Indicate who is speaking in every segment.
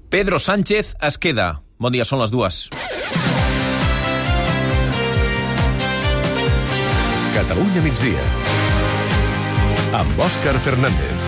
Speaker 1: Pedro Sánchez es queda. Bon dia, són les 2.
Speaker 2: Catalunya migdia, amb Òscar Fernández.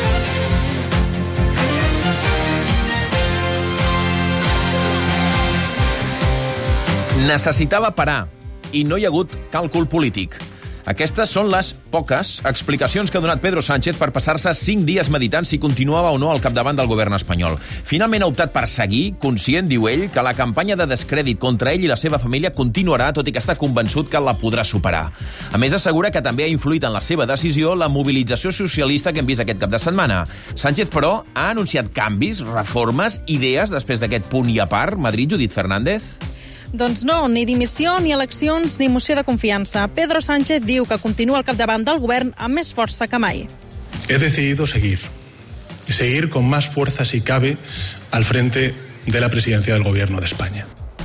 Speaker 1: Necessitava parar i no hi ha hagut càlcul polític. Aquestes són les poques explicacions que ha donat Pedro Sánchez per passar-se 5 dies meditant si continuava o no al capdavant del govern espanyol. Finalment ha optat per seguir, conscient, diu ell, que la campanya de descrèdit contra ell i la seva família continuarà, tot i que està convençut que la podrà superar. A més, assegura que també ha influït en la seva decisió la mobilització socialista que hem vist aquest cap de setmana. Sánchez, però, ha anunciat canvis, reformes, idees després d'aquest punt i a part. Madrid, Judit Fernández?
Speaker 3: Doncs no, ni dimissió, ni eleccions, ni moció de confiança. Pedro Sánchez diu que continua al capdavant del govern amb més força que mai.
Speaker 4: He decidido seguir. Y seguir con más fuerza, si cabe, al frente de la presidencia del Gobierno de España.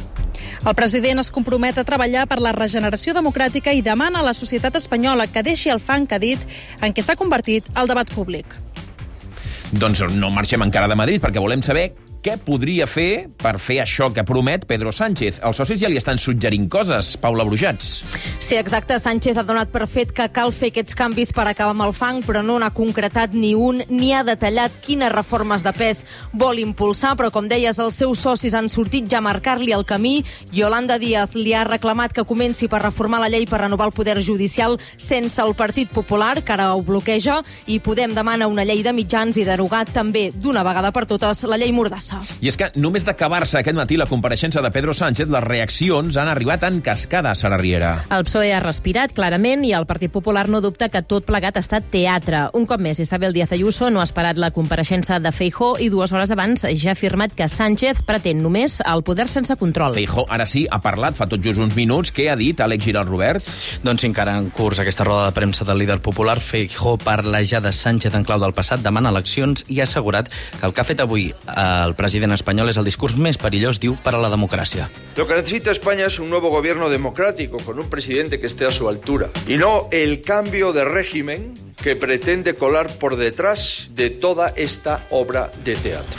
Speaker 3: El president es compromet a treballar per la regeneració democràtica i demana a la societat espanyola que deixi el fang cadit en què s'ha convertit el debat públic.
Speaker 1: Doncs no marxem encara de Madrid, perquè volem saber què podria fer per fer això que promet Pedro Sánchez. Els socis ja li estan suggerint coses. Paula Brujats.
Speaker 5: Sí, exacte. Sánchez ha donat per fet que cal fer aquests canvis per acabar amb el fang, però no n'ha concretat ni un, ni ha detallat quines reformes de pes vol impulsar, però com deies, els seus socis han sortit ja a marcar-li el camí. Yolanda Díaz li ha reclamat que comenci per reformar la llei per renovar el poder judicial sense el Partit Popular, que ara ho bloqueja, i Podem demana una llei de mitjans i derogar també d'una vegada per totes la llei Mordassa.
Speaker 1: I és que només d'acabar-se aquest matí la compareixença de Pedro Sánchez, les reaccions han arribat en cascada, Sara Riera.
Speaker 6: El PSOE ha respirat clarament i el Partit Popular no dubta que tot plegat ha estat teatre. Un cop més, Isabel Díaz Ayuso no ha esperat la compareixença de Feijóo i 2 hores abans ja ha afirmat que Sánchez pretén només el poder sense control.
Speaker 1: Feijóo ara sí ha parlat fa tot just uns minuts. Què ha dit Àlex Giral Robert?
Speaker 7: Doncs encara en curs aquesta roda de premsa del líder popular, Feijóo parla ja de Sánchez en clau del passat, demana eleccions i ha assegurat que el que ha fet avui el president espanyol és el discurs més perillós, diu, per a la democràcia.
Speaker 8: Lo que necesita España es un nuevo gobierno democrático con un presidente que esté a su altura y no el cambio de régimen que pretende colar por detrás de toda esta obra de teatro.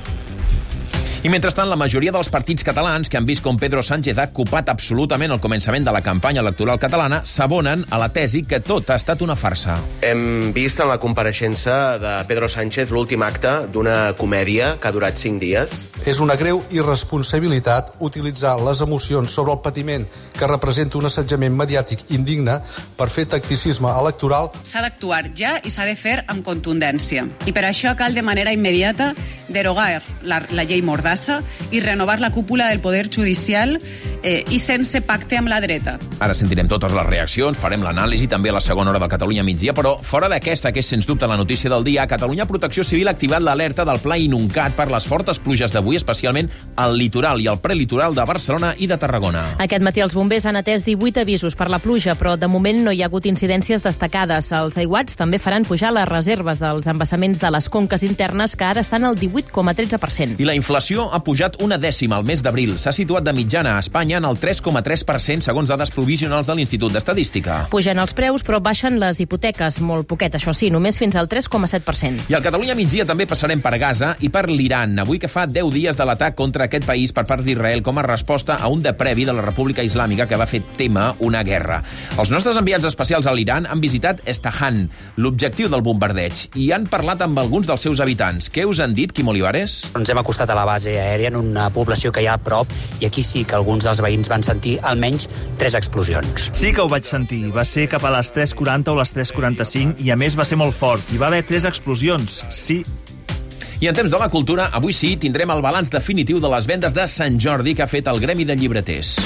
Speaker 1: I mentrestant, la majoria dels partits catalans que han vist com Pedro Sánchez ha ocupat absolutament el començament de la campanya electoral catalana s'abonen a la tesi que tot ha estat una farsa.
Speaker 9: Hem vist en la compareixença de Pedro Sánchez l'últim acte d'una comèdia que ha durat 5 dies.
Speaker 10: És una greu irresponsabilitat utilitzar les emocions sobre el patiment que representa un assetjament mediàtic indigne per fer tacticisme electoral.
Speaker 11: S'ha d'actuar ja i s'ha de fer amb contundència. I per això cal de manera immediata derogar la llei Mordassa i renovar la cúpula del poder judicial i sense pacte amb la dreta.
Speaker 1: Ara sentirem totes les reaccions, farem l'anàlisi també a la segona hora de Catalunya migdia, però fora d'aquesta, que és sens dubte la notícia del dia, Catalunya Protecció Civil ha activat l'alerta del pla inuncat per les fortes pluges d'avui, especialment al litoral i al prelitoral de Barcelona i de Tarragona.
Speaker 6: Aquest matí els bombers han atès 18 avisos per la pluja, però de moment no hi ha hagut incidències destacades. Els aiguats també faran pujar les reserves dels embassaments de les conques internes, que ara estan al 18,13%.
Speaker 1: I la inflació ha pujat 1/10 al mes d'abril. S'ha situat de mitjana a Espanya en el 3,3%, segons dades provisionals de l'Institut d'Estadística.
Speaker 6: Pugen els preus, però baixen les hipoteques, molt poquet, això sí, només fins al 3,7%.
Speaker 1: I al Catalunya migdia també passarem per Gaza i per l'Iran, avui que fa 10 dies de l'atac contra aquest país per part d'Israel com a resposta a un de previ de la República Islàmica que va fer témer una guerra. Els nostres enviats especials a l'Iran han visitat Estahan, l'objectiu del bombardeig, i han parlat amb alguns dels seus habitants. Què us han dit, Quim Olivares?
Speaker 12: Ens hem acostat a la base aèria en una població que hi ha a prop i aquí sí que alguns dels veïns van sentir almenys 3 explosions.
Speaker 13: Sí que ho vaig sentir. Va ser cap a les 3:40 o les 3:45 i a més va ser molt fort. Hi va haver 3 explosions, sí.
Speaker 1: I en temps de la cultura, avui sí, tindrem el balanç definitiu de les vendes de Sant Jordi que ha fet el Gremi de Llibreters.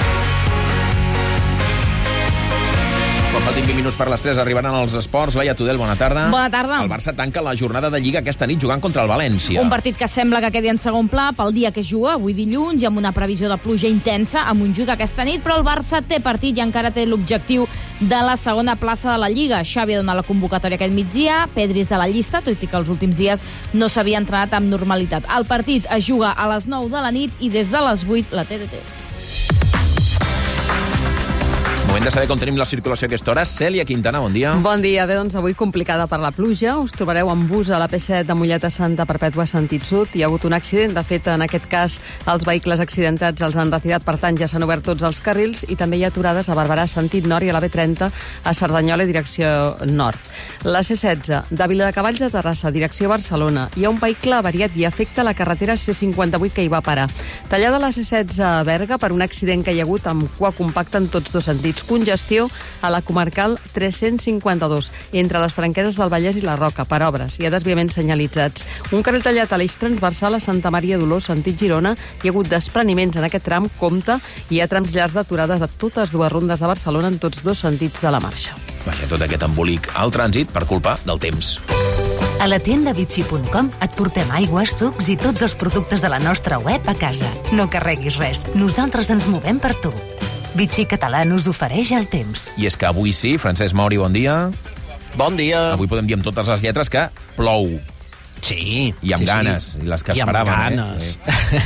Speaker 1: Quan faltin 20 minuts per les 3 arribaran els esports. Laia Tudel, bona tarda.
Speaker 14: Bona tarda.
Speaker 1: El Barça tanca la jornada de Lliga aquesta nit jugant contra el València.
Speaker 14: Un partit que sembla que quedi en segon pla pel dia que es juga, avui dilluns, i amb una previsió de pluja intensa a Montjuïc aquesta nit, però el Barça té partit i encara té l'objectiu de la segona plaça de la Lliga. Xavi ha donat la convocatòria aquest migdia, Pedri és de la llista, tot i que els últims dies no s'havia entrenat amb normalitat. El partit es juga a les 9 de la nit i des de les 8 la TDT.
Speaker 1: Moment de saber com tenim la circulació a aquesta hora. Cèlia Quintana, bon dia.
Speaker 15: Bon dia. Bé, doncs avui complicada per la pluja. Us trobareu amb bus a la P7 de Mollet a Santa Perpètua, sentit sud. Hi ha hagut un accident. De fet, en aquest cas, els vehicles accidentats els han retirat, per tant, ja s'han obert tots els carrils i també hi ha aturades a Barberà, sentit nord, i a la B30 a Cerdanyola, direcció nord. La C16 de Viladecavalls a Terrassa, direcció Barcelona. Hi ha un vehicle avariat i afecta la carretera C58 que hi va parar. Tallada la C16 a Berga per un accident que hi ha hagut amb cua compacta en tots dos sentits. Congestió a la comarcal 352 entre les Franqueses del Vallès i la Roca per obres. Hi ha desviaments senyalitzats. Un carril tallat a l'eix transversal a Santa Maria d'Oló, sentit Girona. Hi ha hagut despreniments en aquest tram. Compte, hi ha trams llargs d'aturades a totes dues rondes de Barcelona en tots dos sentits de la marxa.
Speaker 1: Vaja, tot aquest embolic al trànsit per culpa del temps.
Speaker 16: A la tienda Vichy.com et portem aigües, sucs i tots els productes de la nostra web a casa. No carreguis res, nosaltres ens movem per tu. Vichy Català us ofereix el temps.
Speaker 1: I és que avui sí, Francesc Mauri, bon dia.
Speaker 17: Bon dia.
Speaker 1: Avui podem dir amb totes les lletres que plou.
Speaker 17: Sí.
Speaker 1: I amb ganes, i les que esperaven.
Speaker 17: I amb ganes.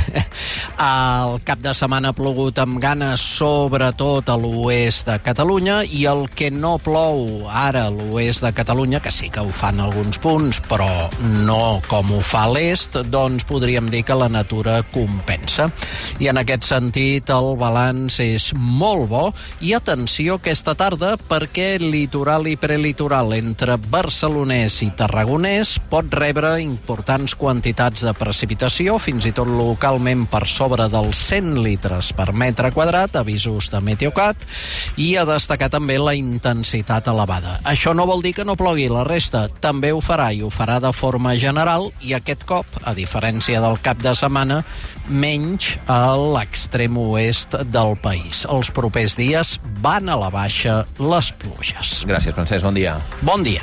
Speaker 17: El cap de setmana ha plogut amb ganes, sobretot a l'oest de Catalunya, i el que no plou ara a l'oest de Catalunya, que sí que ho fan alguns punts, però no com ho fa a l'est, doncs podríem dir que la natura compensa. I en aquest sentit el balanç és molt bo, i atenció aquesta tarda, perquè litoral i prelitoral entre barcelonès i tarragonès pot rebre importants quantitats de precipitació, fins i tot localment per sobre dels 100 litres per metre quadrat, avisos de Meteocat, i a destacar també la intensitat elevada. Això no vol dir que no plogui la resta, també ho farà, i ho farà de forma general, i aquest cop, a diferència del cap de setmana, menys a l'extrem oest del país. Els propers dies van a la baixa les pluges.
Speaker 1: Gràcies, Francesc, bon dia.
Speaker 17: Bon dia.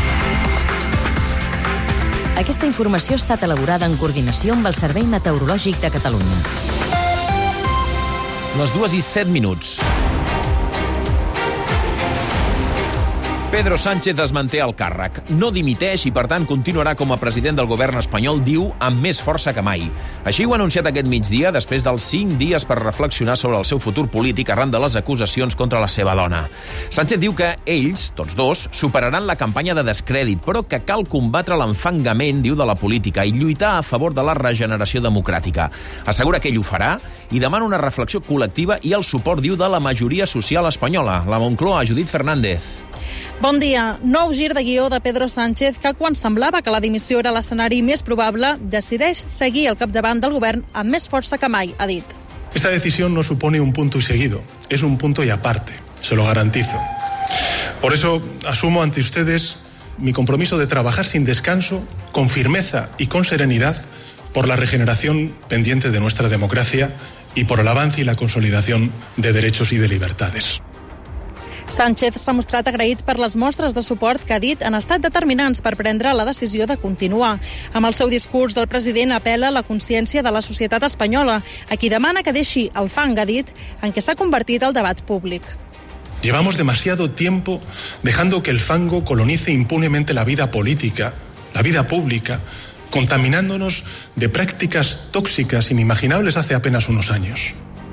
Speaker 16: Aquesta informació ha estat elaborada en coordinació amb el Servei Meteorològic de Catalunya.
Speaker 1: Les 2:07. Pedro Sánchez es manté al càrrec. No dimiteix i, per tant, continuarà com a president del govern espanyol, diu, amb més força que mai. Així ho ha anunciat aquest migdia, després dels 5 dies per reflexionar sobre el seu futur polític arran de les acusacions contra la seva dona. Sánchez diu que ells, tots dos, superaran la campanya de descrèdit, però que cal combatre l'enfangament, diu, de la política i lluitar a favor de la regeneració democràtica. Assegura que ell ho farà i demana una reflexió col·lectiva i el suport, diu, de la majoria social espanyola. La Moncloa, Judit Fernández.
Speaker 3: Bon dia. Nou gir de guió de Pedro Sánchez que, quan semblava que la dimissió era l'escenari més probable, decideix seguir al capdavant del govern amb més força que mai, ha dit.
Speaker 4: Esta decisión no supone un punto y seguido, es un punto y aparte, se lo garantizo. Por eso asumo ante ustedes mi compromiso de trabajar sin descanso, con firmeza y con serenidad por la regeneración pendiente de nuestra democracia y por el avance y la consolidación de derechos y de libertades.
Speaker 3: Sánchez s'ha mostrat agraït per les mostres de suport que, ha dit, han estat determinants per prendre la decisió de continuar. Amb el seu discurs, del president apel·la a la consciència de la societat espanyola, a qui demana que deixi el fang, ha dit, en què s'ha convertit el debat públic.
Speaker 4: Llevamos demasiado tiempo dejando que el fango colonice impunemente la vida política, la vida pública, contaminándonos de prácticas tóxicas inimaginables hace apenas unos años.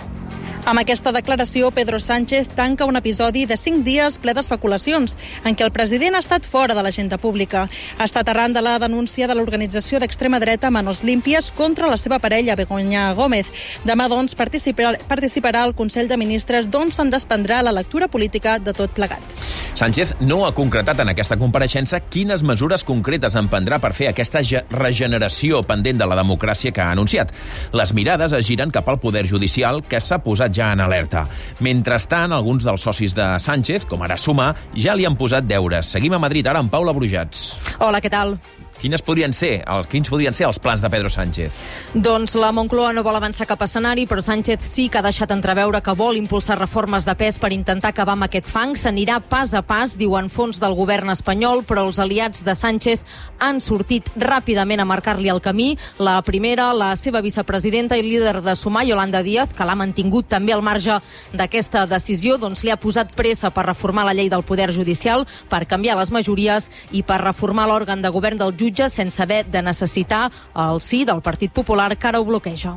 Speaker 3: Amb aquesta declaració, Pedro Sánchez tanca un episodi de 5 dies ple d'especulacions, en què el president ha estat fora de l'agenda pública. Ha estat arran de la denúncia de l'organització d'extrema dreta Manos Limpias contra la seva parella, Begoña Gómez. Demà, doncs, participarà al Consell de Ministres, d'on se'n desprendrà la lectura política de tot plegat.
Speaker 1: Sánchez no ha concretat en aquesta compareixença quines mesures concretes emprendrà per fer aquesta regeneració pendent de la democràcia que ha anunciat. Les mirades es giren cap al poder judicial, que s'ha posat ja en alerta. Mentrestant, alguns dels socis de Sánchez, com ara Sumar, ja li han posat deures. Seguim a Madrid ara amb Paula Brujats.
Speaker 5: Hola, què tal?
Speaker 1: Quins podrien ser els plans de Pedro Sánchez?
Speaker 5: Doncs la Moncloa no vol avançar cap escenari, però Sánchez sí que ha deixat entreveure que vol impulsar reformes de pes per intentar acabar amb aquest fang. S'anirà pas a pas, diuen fons del govern espanyol, però els aliats de Sánchez han sortit ràpidament a marcar-li el camí. La primera, la seva vicepresidenta i líder de Sumar, Yolanda Díaz, que l'ha mantingut també al marge d'aquesta decisió, doncs li ha posat pressa per reformar la llei del Poder Judicial, per canviar les majories i per reformar l'òrgan de govern del jutge sense haver de necessitar el sí del Partit Popular, que ara ho bloqueja.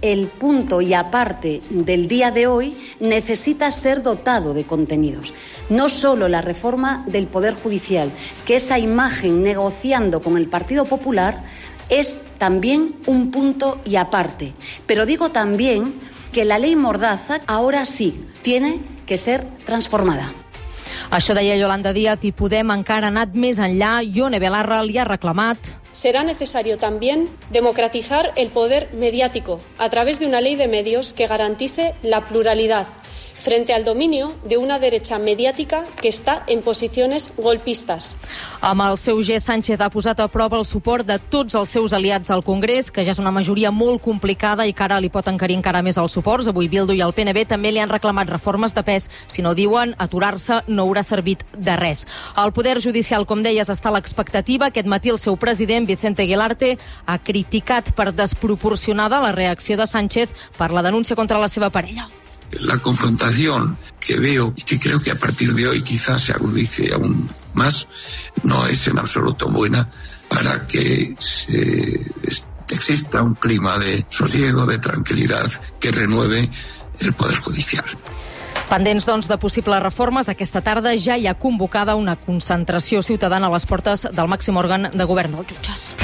Speaker 18: el punto y aparte del día de hoy necesita ser dotado de contenidos. No solo la reforma del Poder Judicial, que esa imagen negociando con el Partido Popular es también un punto y aparte. Pero digo también que la ley Mordaza ahora sí tiene que ser transformada.
Speaker 5: Això deia Yolanda Díaz i Podem encara ha anat més enllà. Ione Belarra li ha reclamat.
Speaker 19: Será necesario también democratizar el poder mediático a través de una ley de medios que garantice la pluralidad frente al dominio de una derecha mediática que está en posiciones golpistas.
Speaker 5: Amb el seu gest, Sánchez ha posat a prova el suport de tots els seus aliats al Congrés, que ja és una majoria molt complicada i que ara li pot encarir encara més els suports. Avui Bildu i el PNB també li han reclamat reformes de pes. Si no, diuen, aturar-se no haurà servit de res. El Poder Judicial, com deies, està a l'expectativa. Aquest matí el seu president, Vicente Aguilarte, ha criticat per desproporcionada la reacció de Sánchez per la denúncia contra la seva parella.
Speaker 20: La confrontación que veo y que creo que a partir de hoy quizás se agudice aún más, no es en absoluto buena para que exista un clima de sosiego, de tranquilidad, que renueve el Poder Judicial.
Speaker 5: Pendents, doncs, de possibles reformes, aquesta tarda ja hi ha convocada una concentració ciutadana a les portes del màxim òrgan de govern dels jutges.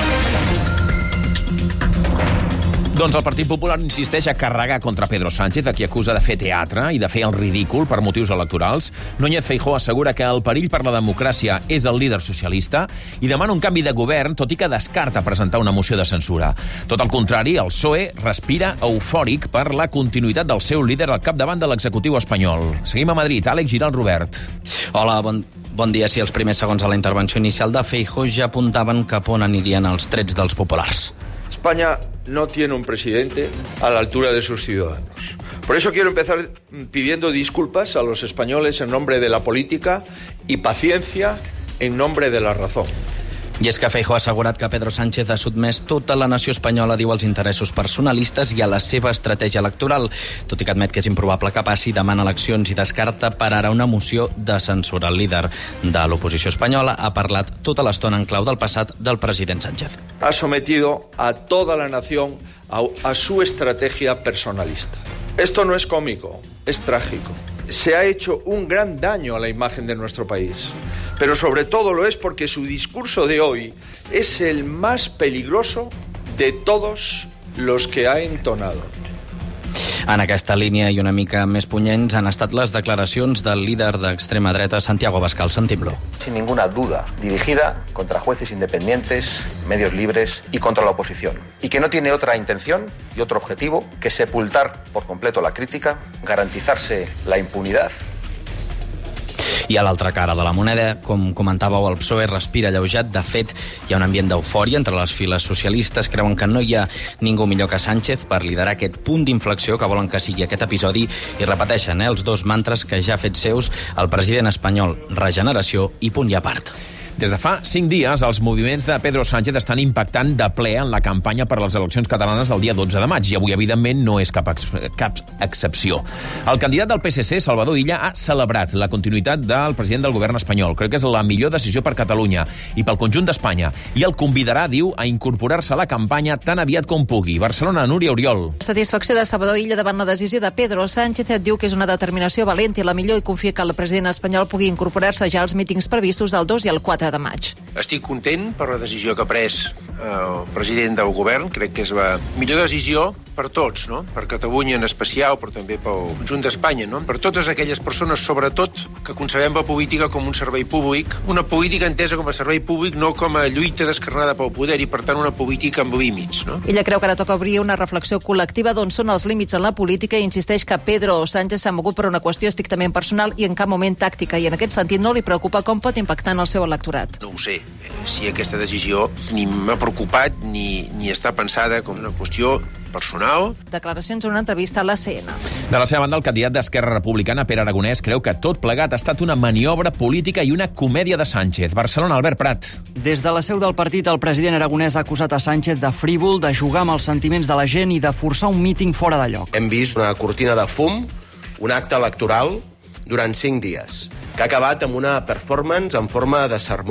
Speaker 1: Doncs el Partit Popular insisteix a carregar contra Pedro Sánchez, a qui acusa de fer teatre i de fer el ridícul per motius electorals. Núñez Feijóo assegura que el perill per la democràcia és el líder socialista i demana un canvi de govern, tot i que descarta presentar una moció de censura. Tot el contrari, el PSOE respira eufòric per la continuïtat del seu líder al capdavant de l'executiu espanyol. Seguim a Madrid. Àlex Giral, Robert.
Speaker 7: Hola, bon dia. Si els primers segons de la intervenció inicial de Feijóo ja apuntaven cap on anirien els trets dels populars.
Speaker 8: España no tiene un presidente a la altura de sus ciudadanos. Por eso quiero empezar pidiendo disculpas a los españoles en nombre de la política y paciencia en nombre de la razón.
Speaker 7: I és que Feijóo ha assegurat que Pedro Sánchez ha sotmès tota la nació espanyola, diu, als interessos personalistes i a la seva estratègia electoral, tot i que admet que és improbable que passi, demana eleccions i descarta per ara una moció de censura. El líder de l'oposició espanyola ha parlat tota l'estona en clau del passat del president Sánchez.
Speaker 8: Ha sometido a toda la nación a su estrategia personalista. Esto no es cómico, es trágico. Se ha hecho un gran daño a la imagen de nuestro país. Pero sobre todo lo es porque su discurso de hoy es el más peligroso de todos los que ha entonado.
Speaker 7: En aquesta línia i una mica més punyents han estat les declaracions del líder d'extrema dreta, Santiago Abascal. Sentim-lo.
Speaker 21: Sin ninguna duda, dirigida contra jueces independientes, medios libres y contra la oposición. Y que no tiene otra intención y otro objetivo que sepultar por completo la crítica, garantizarse la impunidad.
Speaker 7: I a l'altra cara de la moneda, com comentàveu, el PSOE respira alleujat. De fet, hi ha un ambient d'eufòria entre les files socialistes. Creuen que no hi ha ningú millor que Sánchez per liderar aquest punt d'inflexió que volen que sigui aquest episodi i repeteixen els dos mantres que ja ha fet seus el president espanyol: regeneració i punt i a part.
Speaker 1: Des de fa 5 dies, els moviments de Pedro Sánchez estan impactant de ple en la campanya per a les eleccions catalanes del dia 12 de maig, i avui, evidentment, no és cap excepció. El candidat del PSC, Salvador Illa, ha celebrat la continuïtat del president del govern espanyol. Crec que és la millor decisió per Catalunya i pel conjunt d'Espanya, i el convidarà, diu, a incorporar-se a la campanya tan aviat com pugui. Barcelona, Núria Oriol.
Speaker 22: Satisfacció de Salvador Illa davant la decisió de Pedro Sánchez. Et diu que és una determinació valenta i la millor, i confia que el president espanyol pugui incorporar-se ja als mítings previstos del 2 i el 4 de maig.
Speaker 23: Estic content per la decisió que ha pres el president del govern. Crec que és la millor decisió per tots, no? Per Catalunya en especial, però també pel conjunt d'Espanya, no? Per totes aquelles persones, sobretot, que concebem la política com un servei públic, una política entesa com a servei públic, no com a lluita descarnada pel poder, i per tant una política amb límits, no?
Speaker 22: Ella creu que ara toca obrir una reflexió col·lectiva d'on són els límits en la política, i insisteix que Pedro Sánchez s'ha mogut per una qüestió estrictament personal i en cap moment tàctica, i en aquest sentit no li preocupa com pot impactar en el seu electorat.
Speaker 23: No ho sé, si aquesta decisió ni m'ha preocupat ni està pensada com una qüestió personal.
Speaker 22: Declaracions en una entrevista a la CNN.
Speaker 1: De la seva banda, el candidat d'Esquerra Republicana, Pere Aragonès, creu que tot plegat ha estat una maniobra política i una comèdia de Sánchez. Barcelona, Albert Prat.
Speaker 24: Des de la seu del partit, el president Aragonès ha acusat a Sánchez de frívol, de jugar amb els sentiments de la gent i de forçar un míting fora de lloc.
Speaker 9: Hem vist una cortina de fum, un acte electoral durant 5 dies, que ha acabat amb una performance en forma de sermó,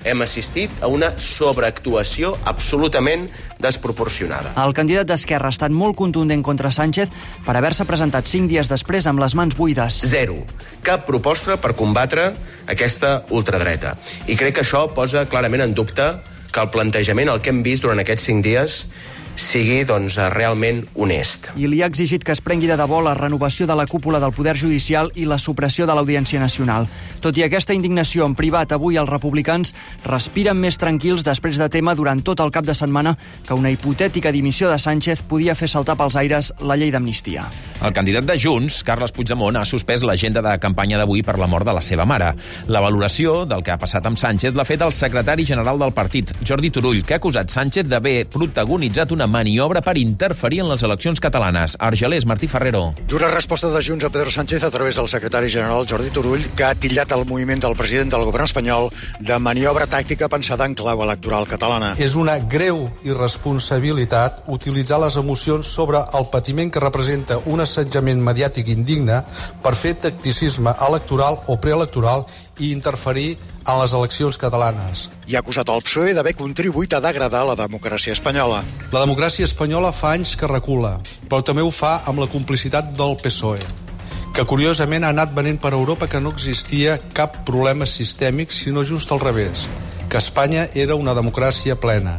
Speaker 9: hem assistit a una sobreactuació absolutament desproporcionada.
Speaker 24: El candidat d'Esquerra ha estat molt contundent contra Sánchez per haver-se presentat 5 dies després amb les mans buides.
Speaker 9: Zero. Cap proposta per combatre aquesta ultradreta. I crec que això posa clarament en dubte que el plantejament, el que hem vist durant aquests 5 dies, sigui realment honest.
Speaker 24: I li ha exigit que es prengui de debò la renovació de la cúpula del Poder Judicial i la supressió de l'Audiència Nacional. Tot i aquesta indignació en privat, avui els republicans respiren més tranquils després de témer durant tot el cap de setmana que una hipotètica dimissió de Sánchez podia fer saltar pels aires la llei d'amnistia.
Speaker 1: El candidat de Junts, Carles Puigdemont, ha suspès l'agenda de campanya d'avui per la mort de la seva mare. La valoració del que ha passat amb Sánchez l'ha fet el secretari general del partit, Jordi Turull, que ha acusat Sánchez d'haver protagonitzat una maniobra per interferir en les eleccions catalanes. Argelers, Martí Ferrero.
Speaker 2: Dura resposta de Junts a Pedro Sánchez a través del secretari general Jordi Turull, que ha titllat el moviment del president del govern espanyol de maniobra tàctica pensada en clau electoral catalana.
Speaker 6: És una greu irresponsabilitat utilitzar les emocions sobre el patiment que representa un assetjament mediàtic indigne per fer tacticisme electoral o preelectoral i interferir en les eleccions catalanes.
Speaker 2: I ha acusat el PSOE d'haver contribuït a degradar la democràcia espanyola.
Speaker 6: La democràcia espanyola fa anys que recula, però també ho fa amb la complicitat del PSOE, que curiosament ha anat venent per Europa que no existia cap problema sistèmic, sinó just al revés, que Espanya era una democràcia plena.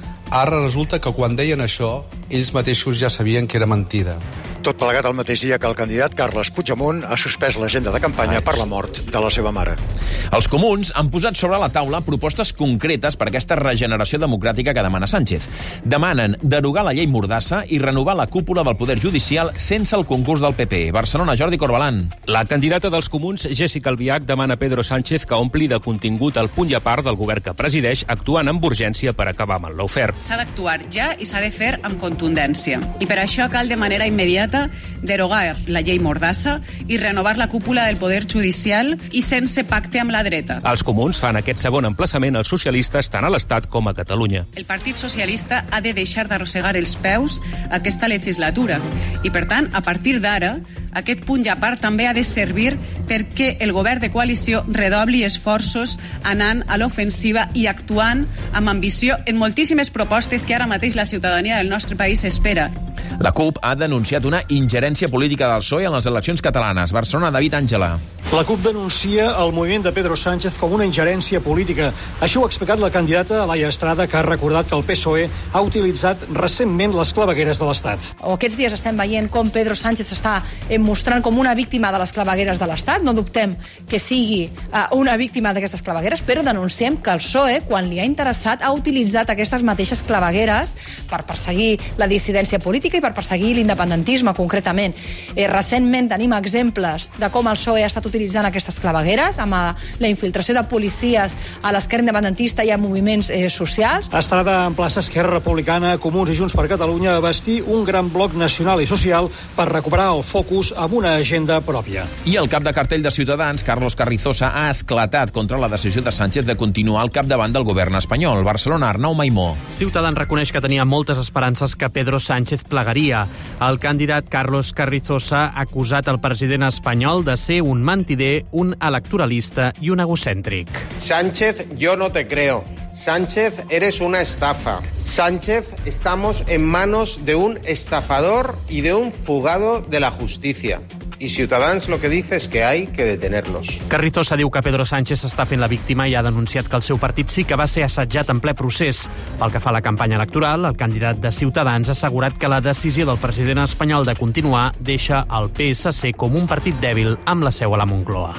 Speaker 6: Ara resulta que quan deien això, ells mateixos ja sabien que era mentida.
Speaker 2: Tot plegat el mateix dia que el candidat Carles Puigdemont ha suspès l'agenda de campanya per la mort de la seva mare.
Speaker 1: Els comuns han posat sobre la taula propostes concretes per aquesta regeneració democràtica que demana Sánchez. Demanen derogar la llei Mordassa i renovar la cúpula del Poder Judicial sense el concurs del PP. Barcelona, Jordi Corbalán.
Speaker 10: La candidata dels comuns, Jéssica Albiach, demana a Pedro Sánchez que ompli de contingut el punt i a part del govern que presideix, actuant amb urgència per acabar amb el lawfare.
Speaker 11: S'ha d'actuar ja i s'ha de fer amb contundència. I per això cal de manera immediata derogar la llei Mordassa i renovar la cúpula del Poder Judicial i sense pacte amb la dreta.
Speaker 10: Els comuns fan aquest segon emplaçament als socialistes tant a l'Estat com a Catalunya.
Speaker 11: El Partit Socialista ha de deixar d'arrossegar els peus aquesta legislatura i, per tant, a partir d'ara, aquest punt i a part també ha de servir perquè el govern de coalició redobli esforços anant a l'ofensiva i actuant amb ambició en moltíssimes propostes que ara mateix la ciutadania del nostre país espera.
Speaker 1: La CUP ha denunciat una ingerència política del PSOE en les eleccions catalanes. Barcelona, David Àngela.
Speaker 25: La CUP denuncia el moviment de Pedro Sánchez com una ingerència política. Això ho ha explicat la candidata Laia Estrada, que ha recordat que el PSOE ha utilitzat recentment les clavegueres de l'Estat.
Speaker 26: Aquests dies estem veient com Pedro Sánchez s'està mostrant com una víctima de les clavegueres de l'Estat. No dubtem que sigui una víctima d'aquestes clavegueres, però denunciem que el PSOE, quan li ha interessat, ha utilitzat aquestes mateixes clavegueres per perseguir la dissidència política i per perseguir l'independentisme, concretament. Recentment tenim exemples de com el PSOE ha estat utilitzant aquestes clavegueres amb la infiltració de policies a l'esquerra independentista i a moviments socials.
Speaker 25: Estrada emplaça Esquerra Republicana, Comuns i Junts per Catalunya a bastir un gran bloc nacional i social per recuperar el focus amb una agenda pròpia.
Speaker 1: I el cap de cartell de Ciutadans, Carlos Carrizosa, ha esclatat contra la decisió de Sánchez de continuar al capdavant del govern espanyol. Barcelona, Arnau Maimó.
Speaker 27: Ciutadans reconeix que tenia moltes esperances que Pedro Sánchez plegaria. El candidat Carlos Carrizosa ha acusat el president espanyol de ser un mentider, un electoralista i un egocèntric.
Speaker 28: Sánchez, yo no te creo. Sánchez, eres una estafa. Sánchez, estamos en manos de un estafador y de un fugado de la justicia. Y Ciutadans lo que dice es que hay que detenerlos.
Speaker 27: Carrizosa diu que Pedro Sánchez està fent la víctima i ha denunciat que el seu partit sí que va ser assetjat en ple procés. Pel que fa a la campanya electoral, el candidat de Ciutadans ha assegurat que la decisió del president espanyol de continuar deixa el PSC com un partit dèbil amb la seu a la Moncloa.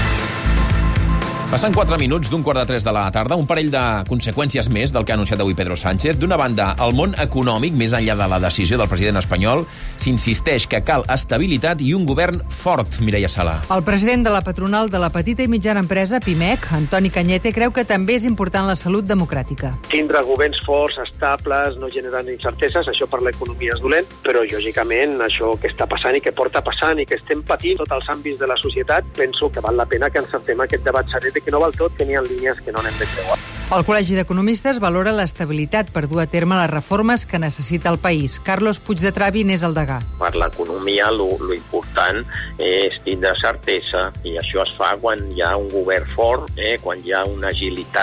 Speaker 1: Passant 4 minuts d'un 2:45 de la tarda, un parell de conseqüències més del que ha anunciat avui Pedro Sánchez. D'una banda, el món econòmic, més enllà de la decisió del president espanyol, s'insisteix que cal estabilitat i un govern fort, Mireia Sala.
Speaker 29: El president de la patronal de la petita i mitjana empresa, PIMEC, Antoni Cañete, creu que també és important la salut democràtica.
Speaker 30: Tindre governs forts, estables, no generant incerteses, això per l'economia és dolent, però lògicament això que està passant i que porta passant i que estem patint tots els àmbits de la societat, penso que val la pena que encertem aquest debat serè que no val tot, que n'hi ha línies que no n'hem de creuar.
Speaker 29: El Col·legi d'Economistes valora l'estabilitat per dur a terme les reformes que necessita el país. Carlos Puigdetravi n'és el degà.
Speaker 31: Per l'economia, lo important és tindre certesa, i això es fa quan hi ha un govern fort, quan hi ha una agilitat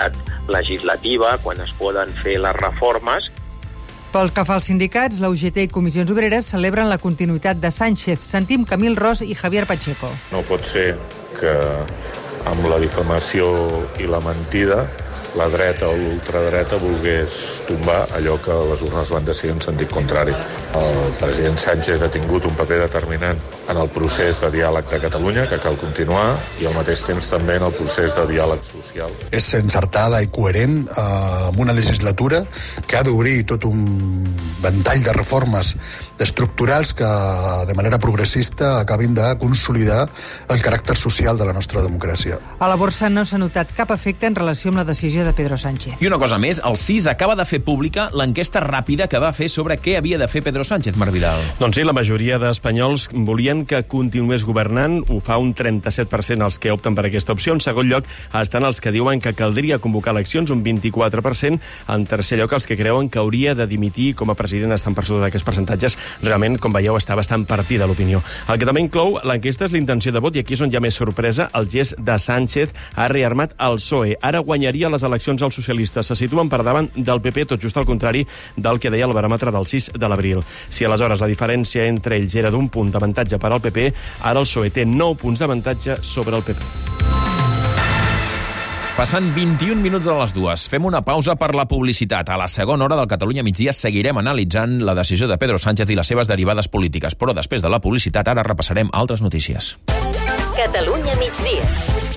Speaker 31: legislativa, quan es poden fer les reformes.
Speaker 29: Pel que fa als sindicats, la UGT i Comissions Obreres celebren la continuïtat de Sánchez. Sentim Camil Ros i Javier Pacheco.
Speaker 3: No pot ser que amb la difamació i la mentida la dreta o l'ultradreta volgués tombar allò que les urnes van decidir en sentit contrari. El president Sánchez ha tingut un paper determinant en el procés de diàleg de Catalunya, que cal continuar, i al mateix temps també en el procés de diàleg social.
Speaker 4: És encertada i coherent amb una legislatura que ha d'obrir tot un ventall de reformes estructurals que de manera progressista acabin de consolidar el caràcter social de la nostra democràcia.
Speaker 29: A la borsa no s'ha notat cap efecte en relació amb la decisió de Pedro Sánchez.
Speaker 1: I una cosa més, el CIS acaba de fer pública l'enquesta ràpida que va fer sobre què havia de fer Pedro Sánchez, Marc Vidal.
Speaker 12: Doncs sí, la majoria d'espanyols volien que continués governant, ho fa un 37% els que opten per aquesta opció. En segon lloc estan els que diuen que caldria convocar eleccions, un 24%. En tercer lloc, els que creuen que hauria de dimitir com a president. Estan per sota d'aquests percentatges. Realment, com veieu, està bastant partida l'opinió. El que també inclou l'enquesta és l'intenció de vot, i aquí és on hi ha més sorpresa. El gest de Sánchez ha rearmat el PSOE. Ara guanyaria les eleccions als socialistes. Se situen per davant del PP, tot just al contrari del que deia el baròmetre del 6 de l'abril. Si aleshores la diferència entre ells era d'un punt d'avantatge per al PP, ara el PSOE té 9 punts d'avantatge sobre el PP.
Speaker 1: Passant 21 minuts a les 2. Fem una pausa per la publicitat. A la segona hora del Catalunya Migdia seguirem analitzant la decisió de Pedro Sánchez i les seves derivades polítiques. Però després de la publicitat ara repassarem altres notícies.
Speaker 13: Catalunya Migdia.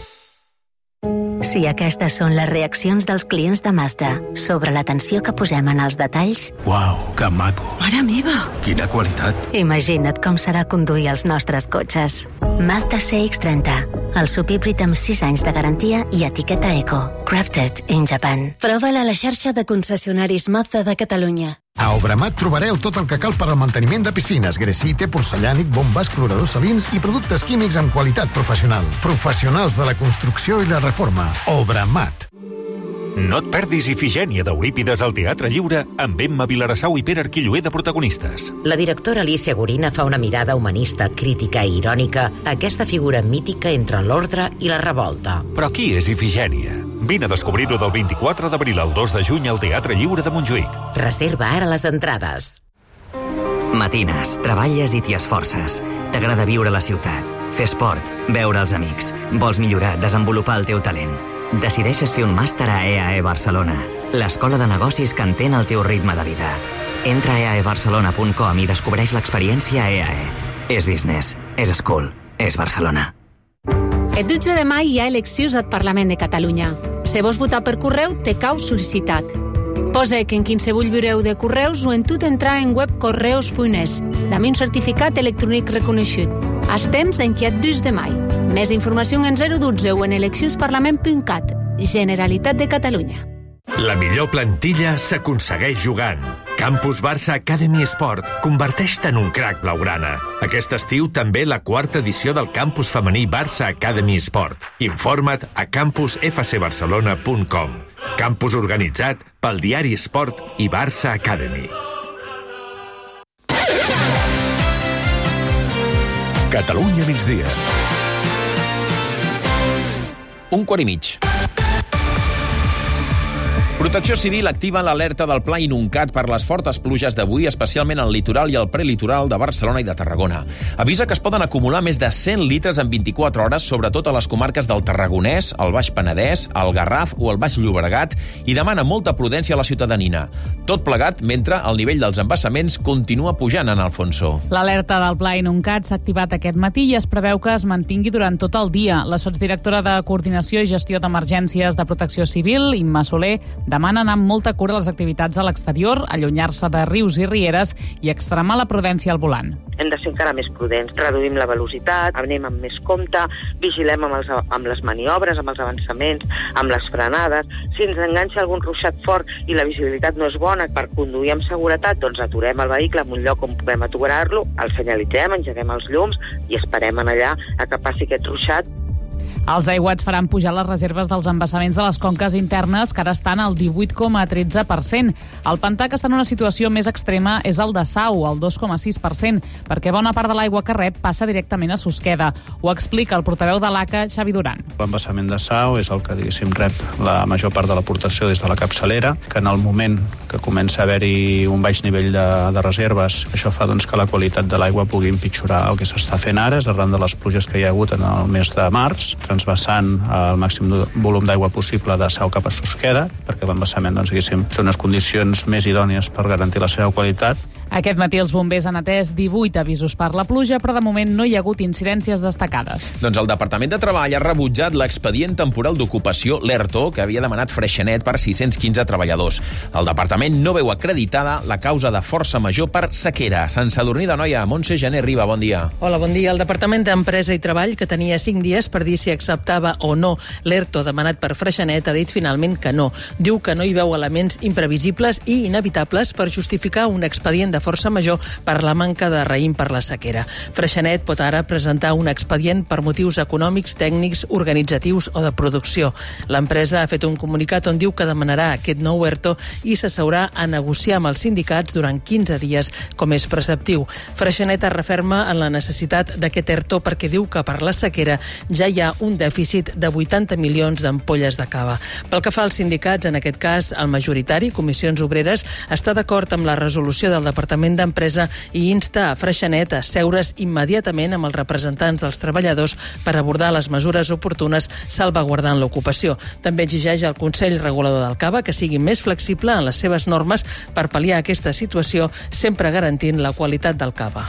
Speaker 13: Si aquestes són les reaccions dels clients de Mazda sobre l'atenció que posem en els detalls...
Speaker 14: Uau, que maco!
Speaker 13: Mare meva!
Speaker 14: Quina qualitat!
Speaker 13: Imagina't com serà conduir els nostres cotxes. Mazda CX-30, el subhíbrid amb 6 anys de garantia i etiqueta Eco. Crafted in Japan. Prova-la a la xarxa de concessionaris Mazda de Catalunya.
Speaker 15: A Obramat trobareu tot el que cal per al manteniment de piscines, gresite, porcellànic, bombes, cloradors salins i productes químics amb qualitat professional. Professionals de la construcció i la reforma. Obramat.
Speaker 16: No et perdis Ifigènia d'Eurípides al Teatre Lliure amb Emma Vilarassau i Pere Arquilloé de protagonistes.
Speaker 17: La directora Alicia Gorina fa una mirada humanista, crítica i irònica a aquesta figura mítica entre l'ordre i la revolta.
Speaker 16: Però qui és Ifigènia? Vine a descobrir-ho del 24 d'abril al 2 de juny al Teatre Lliure de Montjuïc.
Speaker 17: Reserva ara les entrades.
Speaker 18: Matines, treballes i t'hi esforces. T'agrada viure a la ciutat, fer esport, veure els amics. Vols millorar, desenvolupar el teu talent. Decideixes fer un màster a EAE Barcelona, l'escola de negocis que entén el teu ritme de vida. Entra a eaebarcelona.com i descobreix l'experiència EAE. És business, és school, és Barcelona.
Speaker 19: El 12 de mai hi ha eleccions al Parlament de Catalunya. Si vols votar per correu, te cau sol·licitat. Posa que en qualsevol bureu de correus o en tot entrar en web correus.es. Dame un certificat electrònic reconeixut. Estem en aquest 2 de mai. Més informació en 012 o en eleccionsparlament.cat. Generalitat de Catalunya.
Speaker 20: La millor plantilla s'aconsegueix jugant. Campus Barça Academy Sport. Converteix-te en un crac blaugrana. Aquest estiu també la 4ª edició del campus femení Barça Academy Sport. Informa't a campusfcbarcelona.com. Campus organitzat pel diari Sport i Barça Academy.
Speaker 1: Catalunya migdia. 1:15. Protecció Civil activa l'alerta del Pla Inuncat per les fortes pluges d'avui, especialment al litoral i al prelitoral de Barcelona i de Tarragona. Avisa que es poden acumular més de 100 litres en 24 hores, sobretot a les comarques del Tarragonès, el Baix Penedès, el Garraf o el Baix Llobregat, i demana molta prudència a la ciutadania. Tot plegat mentre el nivell dels embassaments continua pujant en Alfonso.
Speaker 32: L'alerta del Pla Inuncat s'ha activat aquest matí i es preveu que es mantingui durant tot el dia. La sotsdirectora de Coordinació i Gestió d'Emergències de Protecció Civil, Imma Soler, demana anar amb molta cura a les activitats a l'exterior, allunyar-se de rius i rieres i extremar la prudència al volant.
Speaker 33: Hem de ser encara més prudents. Reduïm la velocitat, anem amb més compte, vigilem amb les maniobres, amb els avançaments, amb les frenades. Si ens enganxa algun ruixat fort i la visibilitat no és bona per conduir amb seguretat, doncs aturem el vehicle en un lloc on puguem aturar-lo, el senyalitzem, engeguem els llums i esperem en allà a que passi aquest ruixat.
Speaker 32: Els aiguats faran pujar les reserves dels embassaments de les conques internes, que ara estan al 18,13%. El pantà que està en una situació més extrema és el de Sau, al 2,6%, perquè bona part de l'aigua que rep passa directament a Susqueda. Ho explica el portaveu de l'ACA, Xavi Duran.
Speaker 2: L'embassament de Sau és el que, diguéssim, rep la major part de l'aportació des de la capçalera, que en el moment que comença a haver-hi un baix nivell de reserves, això fa que la qualitat de l'aigua pugui empitjorar. El que s'està fent ara és, arran de les pluges que hi ha hagut en el mes de març, transvasant el màxim volum d'aigua possible de Sau cap a Susqueda, perquè l'embassament, té unes condicions més idònies per garantir la seva qualitat.
Speaker 32: Aquest matí els bombers han atès 18 avisos per la pluja, però de moment no hi ha hagut incidències destacades.
Speaker 1: Doncs el Departament de Treball ha rebutjat l'expedient temporal d'ocupació, l'ERTO, que havia demanat Freixenet per 615 treballadors. El departament no veu acreditada la causa de força major per sequera. Sant Sadurní d'Anoia, Montse Gené Riba, bon dia.
Speaker 5: Hola, bon dia. El Departament d'Empresa i Treball, que tenia 5 dies per dir si acceptava o no l'ERTO demanat per Freixenet, ha dit finalment que no. Diu que no hi veu elements imprevisibles i inevitables per justificar un expedient de força major per la manca de raïm per la sequera. Freixenet pot ara presentar un expedient per motius econòmics, tècnics, organitzatius o de producció. L'empresa ha fet un comunicat on diu que demanarà aquest nou ERTO i s'asseurà a negociar amb els sindicats durant 15 dies, com és preceptiu. Freixenet es referma en la necessitat d'aquest ERTO perquè diu que per la sequera ja hi ha un dèficit de 80 milions d'ampolles de cava. Pel que fa als sindicats, en aquest cas, el majoritari, Comissions Obreres, està d'acord amb la resolució del Departament d'Empresa i insta a Freixenet a asseure's immediatament amb els representants dels treballadors per abordar les mesures oportunes salvaguardant l'ocupació. També exigeix al Consell Regulador del Cava que sigui més flexible en les seves normes per pal·liar aquesta situació, sempre garantint la qualitat del cava.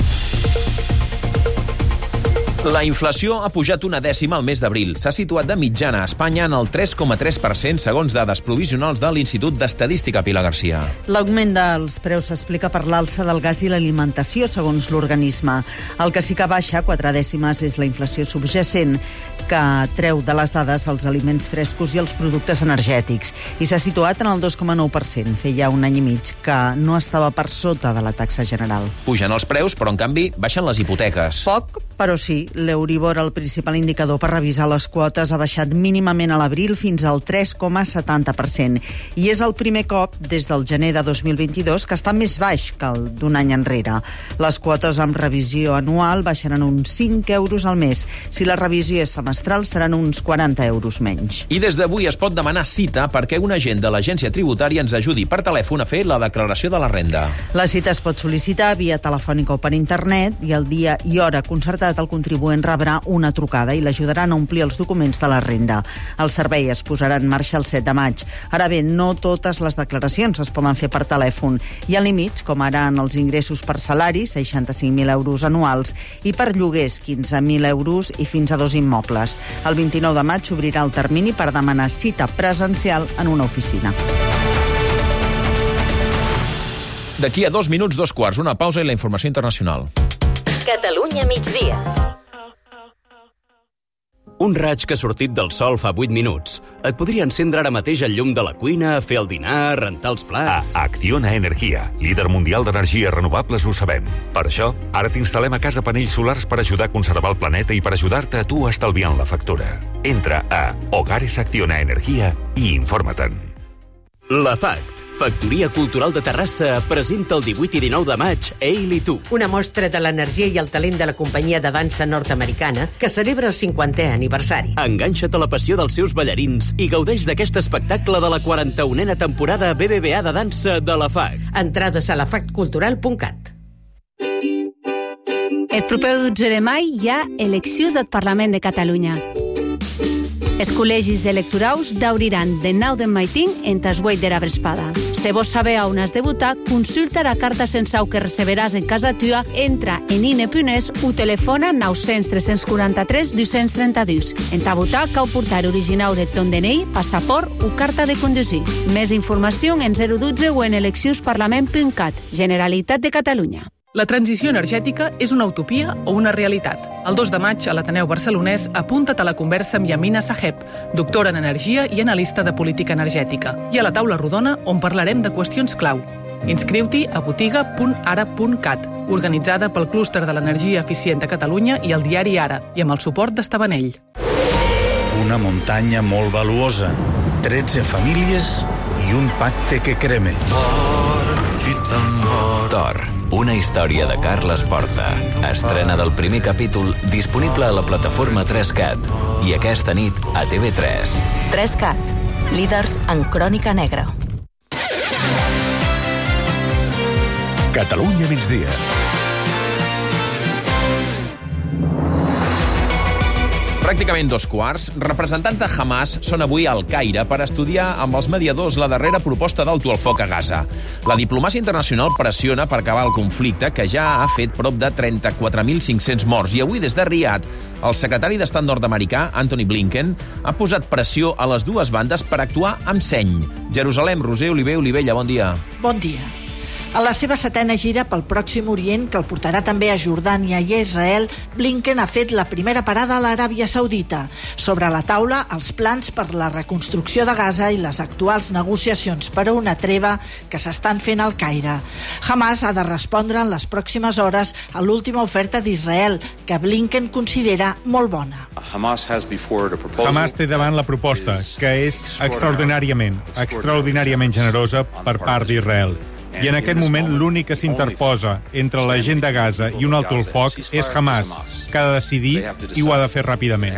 Speaker 1: La inflació ha pujat una dècima al mes d'abril. S'ha situat de mitjana a Espanya en el 3,3%, segons dades provisionals de l'Institut d'Estadística Pilar Garcia.
Speaker 6: L'augment dels preus s'explica per l'alça del gas i l'alimentació, segons l'organisme. El que sí que baixa 4 dècimes és la inflació subjacent, que treu de les dades els aliments frescos i els productes energètics. I s'ha situat en el 2,9%. Feia un any i mig que no estava per sota de la taxa general.
Speaker 1: Pugen els preus, però en canvi baixen les hipoteques.
Speaker 6: Poc, però sí. L'Euribor, el principal indicador per revisar les quotes, ha baixat mínimament a l'abril fins al 3,70%. I és el primer cop des del gener de 2022 que està més baix que el d'un any enrere. Les quotes amb revisió anual baixaran uns 5 euros al mes. Si la revisió és semestral, seran uns 40 euros menys.
Speaker 1: I des d'avui es pot demanar cita perquè un agent de l'Agència Tributària ens ajudi per telèfon a fer la declaració de la renda.
Speaker 6: La cita es pot sol·licitar via telefònica o per internet i el dia i hora concertat el contribuent rebrà una trucada i l'ajudaran a omplir els documents de la renda. El servei es posarà en marxa el 7 de maig. Ara bé, no totes les declaracions es poden fer per telèfon. Hi ha límits, com ara en els ingressos per salari, 65.000 euros anuals, i per lloguers, 15.000 euros i fins a 2 immobles. El 29 de maig s'obrirà el termini per demanar cita presencial en una oficina.
Speaker 1: D'aquí a 2 minuts, 2 quarts, una pausa i la informació internacional.
Speaker 7: Catalunya migdia.
Speaker 8: Un raig que ha sortit del sol fa 8 minuts. Et podria encendre ara mateix el llum de la cuina, fer el dinar, rentar els plats...
Speaker 16: Acciona Energia, líder mundial d'energies renovables, ho sabem. Per això, ara t'instal·lem a casa panells solars per ajudar a conservar el planeta i per ajudar-te a tu estalviant la factura. Entra a Hogares Acciona Energia i informa-te'n.
Speaker 8: La FACT, Factoria Cultural de Terrassa, presenta el 18 i 19 de maig Eil i tu.
Speaker 17: Una mostra de l'energia i el talent de la companyia de dansa nord-americana que celebra el 50è aniversari.
Speaker 8: Enganxa't a la passió dels seus ballarins i gaudeix d'aquest espectacle de la 41a temporada BBVA de dansa de la FACT.
Speaker 17: Entrades a lafactcultural.cat.
Speaker 19: El proper 12 de maig hi ha eleccions al Parlament de Catalunya. Els col·legis electorals dauriran de 9 de maig en Tasgueit de la Vespada. Si vols saber on has de votar, consulta la carta censal que receberàs en casa tua, entra en INE.es o telefona 900 343 232. En ta votar cal portar original de ton DNI, passaport o carta de conduir. Més informació en 012 o en eleccionsparlament.cat. Generalitat de Catalunya.
Speaker 9: La transició energètica és una utopia o una realitat? El 2 de maig, a l'Ateneu Barcelonès, apunta't a la conversa amb Yamina Saheb, doctora en energia i analista de política energètica, i a la taula rodona on parlarem de qüestions clau. Inscriu-t'hi a botiga.ara.cat, organitzada pel Clúster de l'Energia Eficient de Catalunya i el diari Ara, i amb el suport d'Estabanell.
Speaker 14: una muntanya molt valuosa, 13 famílies i un pacte que creme.
Speaker 3: Thor, una història de Carles Porta. Estrena del primer capítol, disponible a la plataforma 3CAT. I aquesta nit a TV3.
Speaker 7: 3CAT, líders en crònica negra.
Speaker 20: Catalunya migdia.
Speaker 1: Pràcticament 2:15, representants de Hamas són avui al Caire per estudiar amb els mediadors la darrera proposta d'alto al foc a Gaza. La diplomàcia internacional pressiona per acabar el conflicte, que ja ha fet prop de 34.500 morts. I avui, des de Riad, el secretari d'Estat nord-americà, Antony Blinken, ha posat pressió a les dues bandes per actuar amb seny. Jerusalem, Roser Oliver Olivella, bon dia.
Speaker 10: Bon dia. A la seva 7a gira pel Pròxim Orient, que el portarà també a Jordània i a Israel, Blinken ha fet la primera parada a l'Aràbia Saudita. Sobre la taula, els plans per la reconstrucció de Gaza i les actuals negociacions per a una treva que s'estan fent al Caire. Hamas ha de respondre en les pròximes hores a l'última oferta d'Israel, que Blinken considera molt bona.
Speaker 11: Hamas té davant la proposta, que és extraordinàriament generosa per part d'Israel. I en aquest moment l'únic que s'interposa entre la gent de Gaza i un alto al foc és Hamas, que ha de decidir i ho ha de fer ràpidament.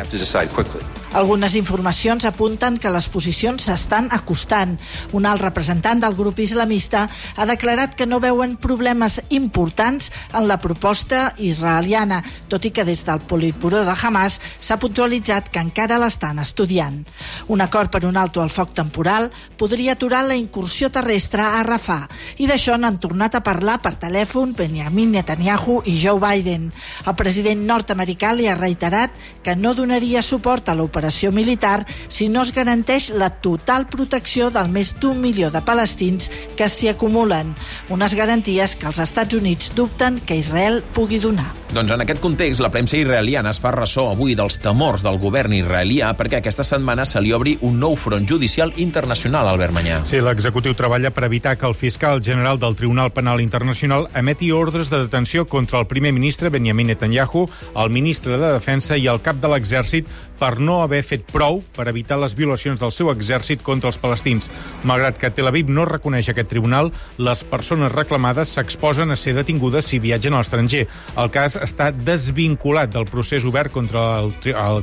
Speaker 10: Algunes informacions apunten que les posicions s'estan acostant. Un alt representant del grup islamista ha declarat que no veuen problemes importants en la proposta israeliana, tot i que des del Politburó de Hamas s'ha puntualitzat que encara l'estan estudiant. Un acord per un alto al foc temporal podria aturar la incursió terrestre a Rafah, i d'això n'han tornat a parlar per telèfon Benjamin Netanyahu i Joe Biden. El president nord-americà li ha reiterat que no donaria suport a l'operació militar si no es garanteix la total protecció del més d'1 milió de palestins que s'hi acumulen. Unes garanties que els Estats Units dubten que Israel pugui donar.
Speaker 1: Doncs en aquest context, la premsa israeliana es fa ressò avui dels temors del govern israelià perquè aquesta setmana se li obri un nou front judicial internacional, Albert Manyà.
Speaker 11: Sí, l'executiu treballa per evitar que el fiscal general del Tribunal Penal Internacional emeti ordres de detenció contra el primer ministre Benjamin Netanyahu, el ministre de Defensa i el cap de l'exèrcit per no haver fet prou per evitar les violacions del seu exèrcit contra els palestins. Malgrat que Tel Aviv no reconeix aquest tribunal, les persones reclamades s'exposen a ser detingudes si viatgen a l'estranger. El cas està desvinculat del procés obert contra el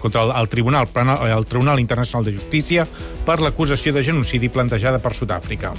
Speaker 11: Tribunal Internacional de Justícia per l'acusació de genocidi plantejada per Sud-àfrica.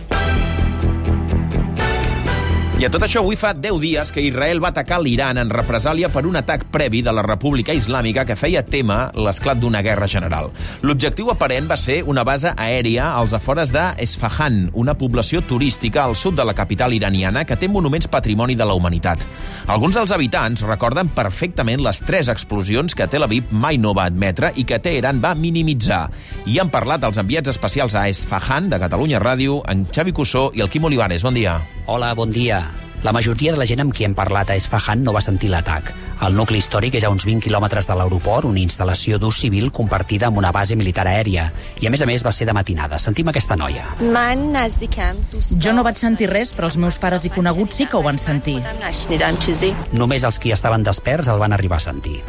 Speaker 1: I a tot això, avui fa 10 dies que Israel va atacar l'Iran en represàlia per un atac previ de la República Islàmica que feia témer l'esclat d'una guerra general. L'objectiu aparent va ser una base aèria als afores d'Esfahan, una població turística al sud de la capital iraniana que té monuments patrimoni de la humanitat. Alguns dels habitants recorden perfectament les 3 explosions que Tel Aviv mai no va admetre i que Teheran va minimitzar. I han parlat els enviats especials a Esfahan, de Catalunya Ràdio, en Xavi Cussó i el Quim Olivares. Bon dia.
Speaker 21: Hola, bon dia. La majoria de la gent amb qui hem parlat a Esfahan no va sentir l'atac. El nucli històric és a uns 20 quilòmetres de l'aeroport, una instal·lació d'ús civil compartida amb una base militar aèria. I a més va ser de matinada. Sentim aquesta noia.
Speaker 22: Jo no vaig sentir res, però els meus pares i coneguts sí que ho van sentir.
Speaker 21: Només els qui estaven desperts el van arribar a sentir.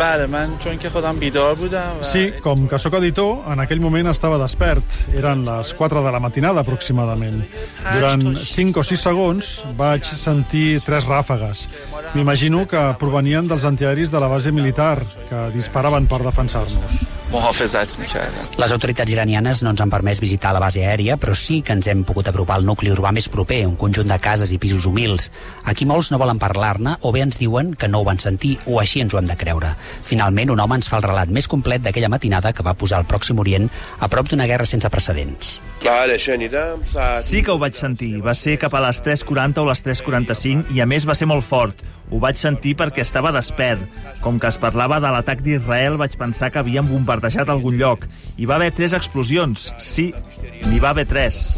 Speaker 23: Sí, com que sóc editor, en aquell moment estava despert. Eren les 4 de la matinada, aproximadament. Durant 5 o 6 segons vaig sentir 3 ràfegues. M'imagino que provenien dels antiaeris de la base militar, que disparaven per defensar-nos.
Speaker 21: Les autoritats iranianes no ens han permès visitar la base aèria, però sí que ens hem pogut apropar al nucli urbà més proper, un conjunt de cases i pisos humils. Aquí molts no volen parlar-ne o bé ens diuen que no ho van sentir o així ens ho hem de creure. Finalment, un home ens fa el relat més complet d'aquella matinada que va posar el Pròxim Orient a prop d'una guerra sense precedents.
Speaker 24: Sí que ho vaig sentir. Va ser cap a les 3:40 o les 3:45 i a més va ser molt fort. Ho vaig sentir perquè estava despert. Com que es parlava de l'atac d'Israel, vaig pensar que havien bombardejat algun lloc. Hi va haver 3 explosions. Sí, n'hi va haver 3.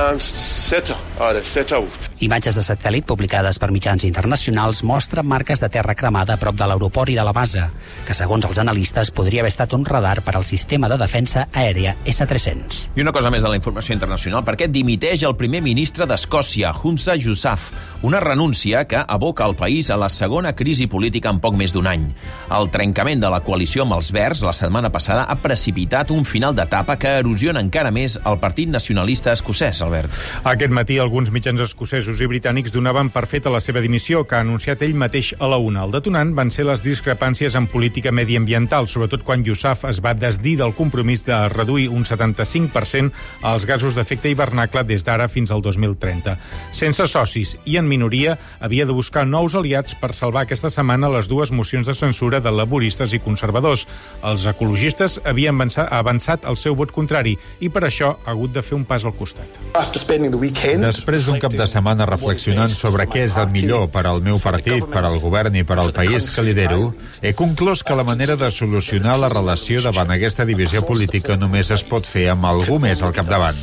Speaker 21: Imatges de satèl·lit publicades per mitjans internacionals mostren marques de terra cremada a prop de l'aeroport i de la base, que segons els analistes podria haver estat un radar per al sistema de defensa aèria S-300.
Speaker 1: I una cosa més de la informació internacional, perquè dimiteix el primer ministre d'Escòcia, Humza Yousaf, una renúncia que aboca el país a la segona crisi política en poc més d'un any. El trencament de la coalició amb els Verds la setmana passada vegada ha precipitat un final d'etapa que erosiona encara més el Partit Nacionalista Escocès, Albert.
Speaker 11: Aquest matí alguns mitjans escocesos i britànics donaven per feta la seva dimissió, que ha anunciat ell mateix a la una. El detonant van ser les discrepàncies en política mediambiental, sobretot quan Yousaf es va desdir del compromís de reduir un 75% els gasos d'efecte hivernacle des d'ara fins al 2030. Sense socis i en minoria, havia de buscar nous aliats per salvar aquesta setmana les dues mocions de censura de laboristes i conservadors. Els ecologistes havien avançat el seu vot contrari i per això ha hagut de fer un pas al costat.
Speaker 4: Després d'un cap de setmana reflexionant sobre què és el millor per al meu partit, per al govern i per al país que lidero, he conclòs que la manera de solucionar la relació davant aquesta divisió política només es pot fer amb algú més al capdavant.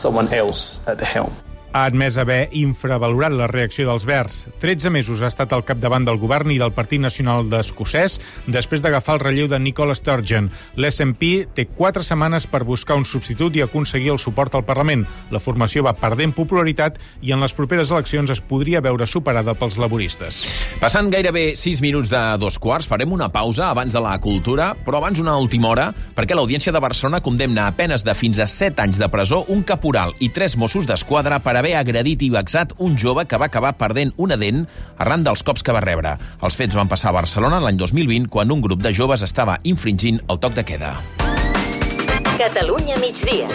Speaker 11: Ha admès haver infravalorat la reacció dels Verds. 13 mesos ha estat al capdavant del govern i del Partit Nacional d'Escocès després d'agafar el relleu de Nicola Sturgeon. L'SNP té 4 setmanes per buscar un substitut i aconseguir el suport al Parlament. La formació va perdent popularitat i en les properes eleccions es podria veure superada pels laboristes.
Speaker 1: Passant gairebé 6 minuts de 2:15, farem una pausa abans de la cultura, però abans una última hora, perquè l'Audiència de Barcelona condemna a penes de fins a 7 anys de presó un caporal i 3 Mossos d'Esquadra per haver agredit i vexat un jove que va acabar perdent una dent arran dels cops que va rebre. Els fets van passar a Barcelona l'any 2020, quan un grup de joves estava infringint el toc de queda.
Speaker 7: Catalunya migdia.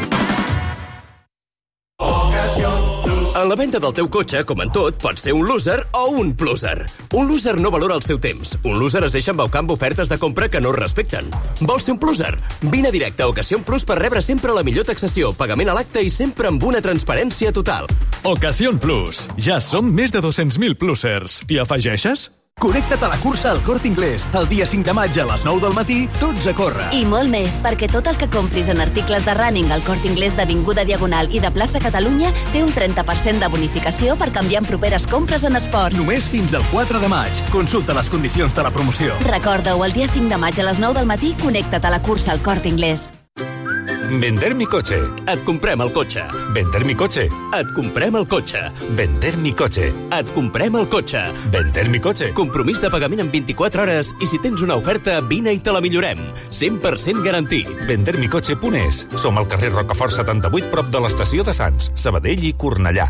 Speaker 8: En la venda del teu cotxe, com en tot, pots ser un loser o un pluser. Un loser no valora el seu temps. Un loser es deixa embaucar amb ofertes de compra que no respecten. Vols ser un pluser? Vine directe a Ocasión Plus per rebre sempre la millor taxació, pagament a l'acte i sempre amb una transparència total.
Speaker 12: Ocasión Plus. Ja som més de 200.000 plusers. T'hi afegeixes? Connecta't a la cursa al Corte Inglés. El dia 5 de maig a les 9 del matí, tots a córrer.
Speaker 7: I molt més, perquè tot el que compris en articles de running al Corte Inglés d'Avinguda Diagonal i de Plaça Catalunya té un 30% de bonificació per canviar en properes compres en esports.
Speaker 12: Només fins al 4 de maig. Consulta les condicions de la promoció.
Speaker 7: Recorda-ho, el dia 5 de maig a les 9 del matí, connecta't a la cursa al Corte Inglés.
Speaker 8: Vender mi coche. Et comprem el cotxe.
Speaker 16: Vender mi coche.
Speaker 8: Et comprem el cotxe.
Speaker 16: Vender mi coche.
Speaker 8: Et comprem el cotxe.
Speaker 16: Vender mi coche.
Speaker 8: Compromís de pagament en 24 hores i si tens una oferta, vine i te la millorem. 100% garantit.
Speaker 16: Vendermicoche.es. Som al carrer Rocafort 78, prop de l'estació de Sants, Sabadell i Cornellà.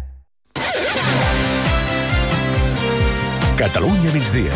Speaker 20: Catalunya migdia.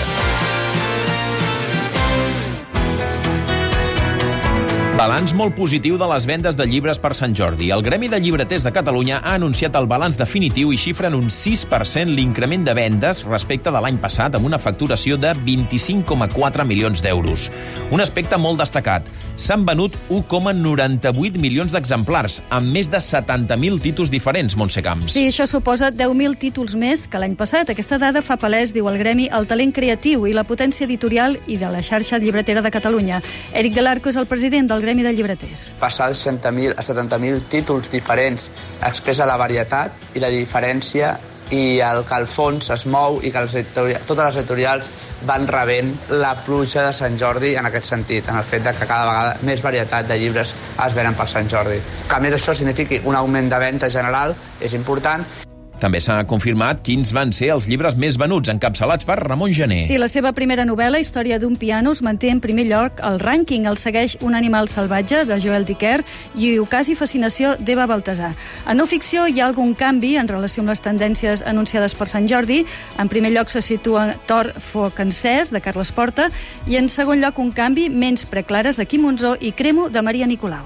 Speaker 1: Balanç molt positiu de les vendes de llibres per Sant Jordi. El Gremi de Llibreters de Catalunya ha anunciat el balanç definitiu i xifra en un 6% l'increment de vendes respecte de l'any passat, amb una facturació de 25,4 milions d'euros. Un aspecte molt destacat. S'han venut 1,98 milions d'exemplars, amb més de 70.000 títols diferents, Montse Camps.
Speaker 13: Sí, això suposa 10.000 títols més que l'any passat. Aquesta dada fa palès, diu el Gremi, el talent creatiu i la potència editorial i de la xarxa llibretera de Catalunya. Eric de l'Arco és el president del Gremi de Llibreters.
Speaker 15: Passar de 60.000 a 70.000 títols diferents expressa la varietat i la diferència i el que al fons es mou i que totes les editorials van rebent la pluja de Sant Jordi en aquest sentit, en el fet de que cada vegada més varietat de llibres es venen per Sant Jordi. Que a més això signifiqui un augment de venda general és important.
Speaker 1: També s'ha confirmat quins van ser els llibres més venuts, encapçalats per Ramon Gené.
Speaker 13: Sí, la seva primera novel·la, Història d'un piano, es manté en primer lloc al rànquing. El segueix Un animal salvatge, de Joel Dicker, i Ocasi fascinació, d'Eva Baltasar. En no ficció hi ha algun canvi en relació amb les tendències anunciades per Sant Jordi. En primer lloc se situa Thor Foc encès, de Carles Porta, i en segon lloc un canvi, Ments preclares, de Quim Monzó, i Cremo, de Maria Nicolau.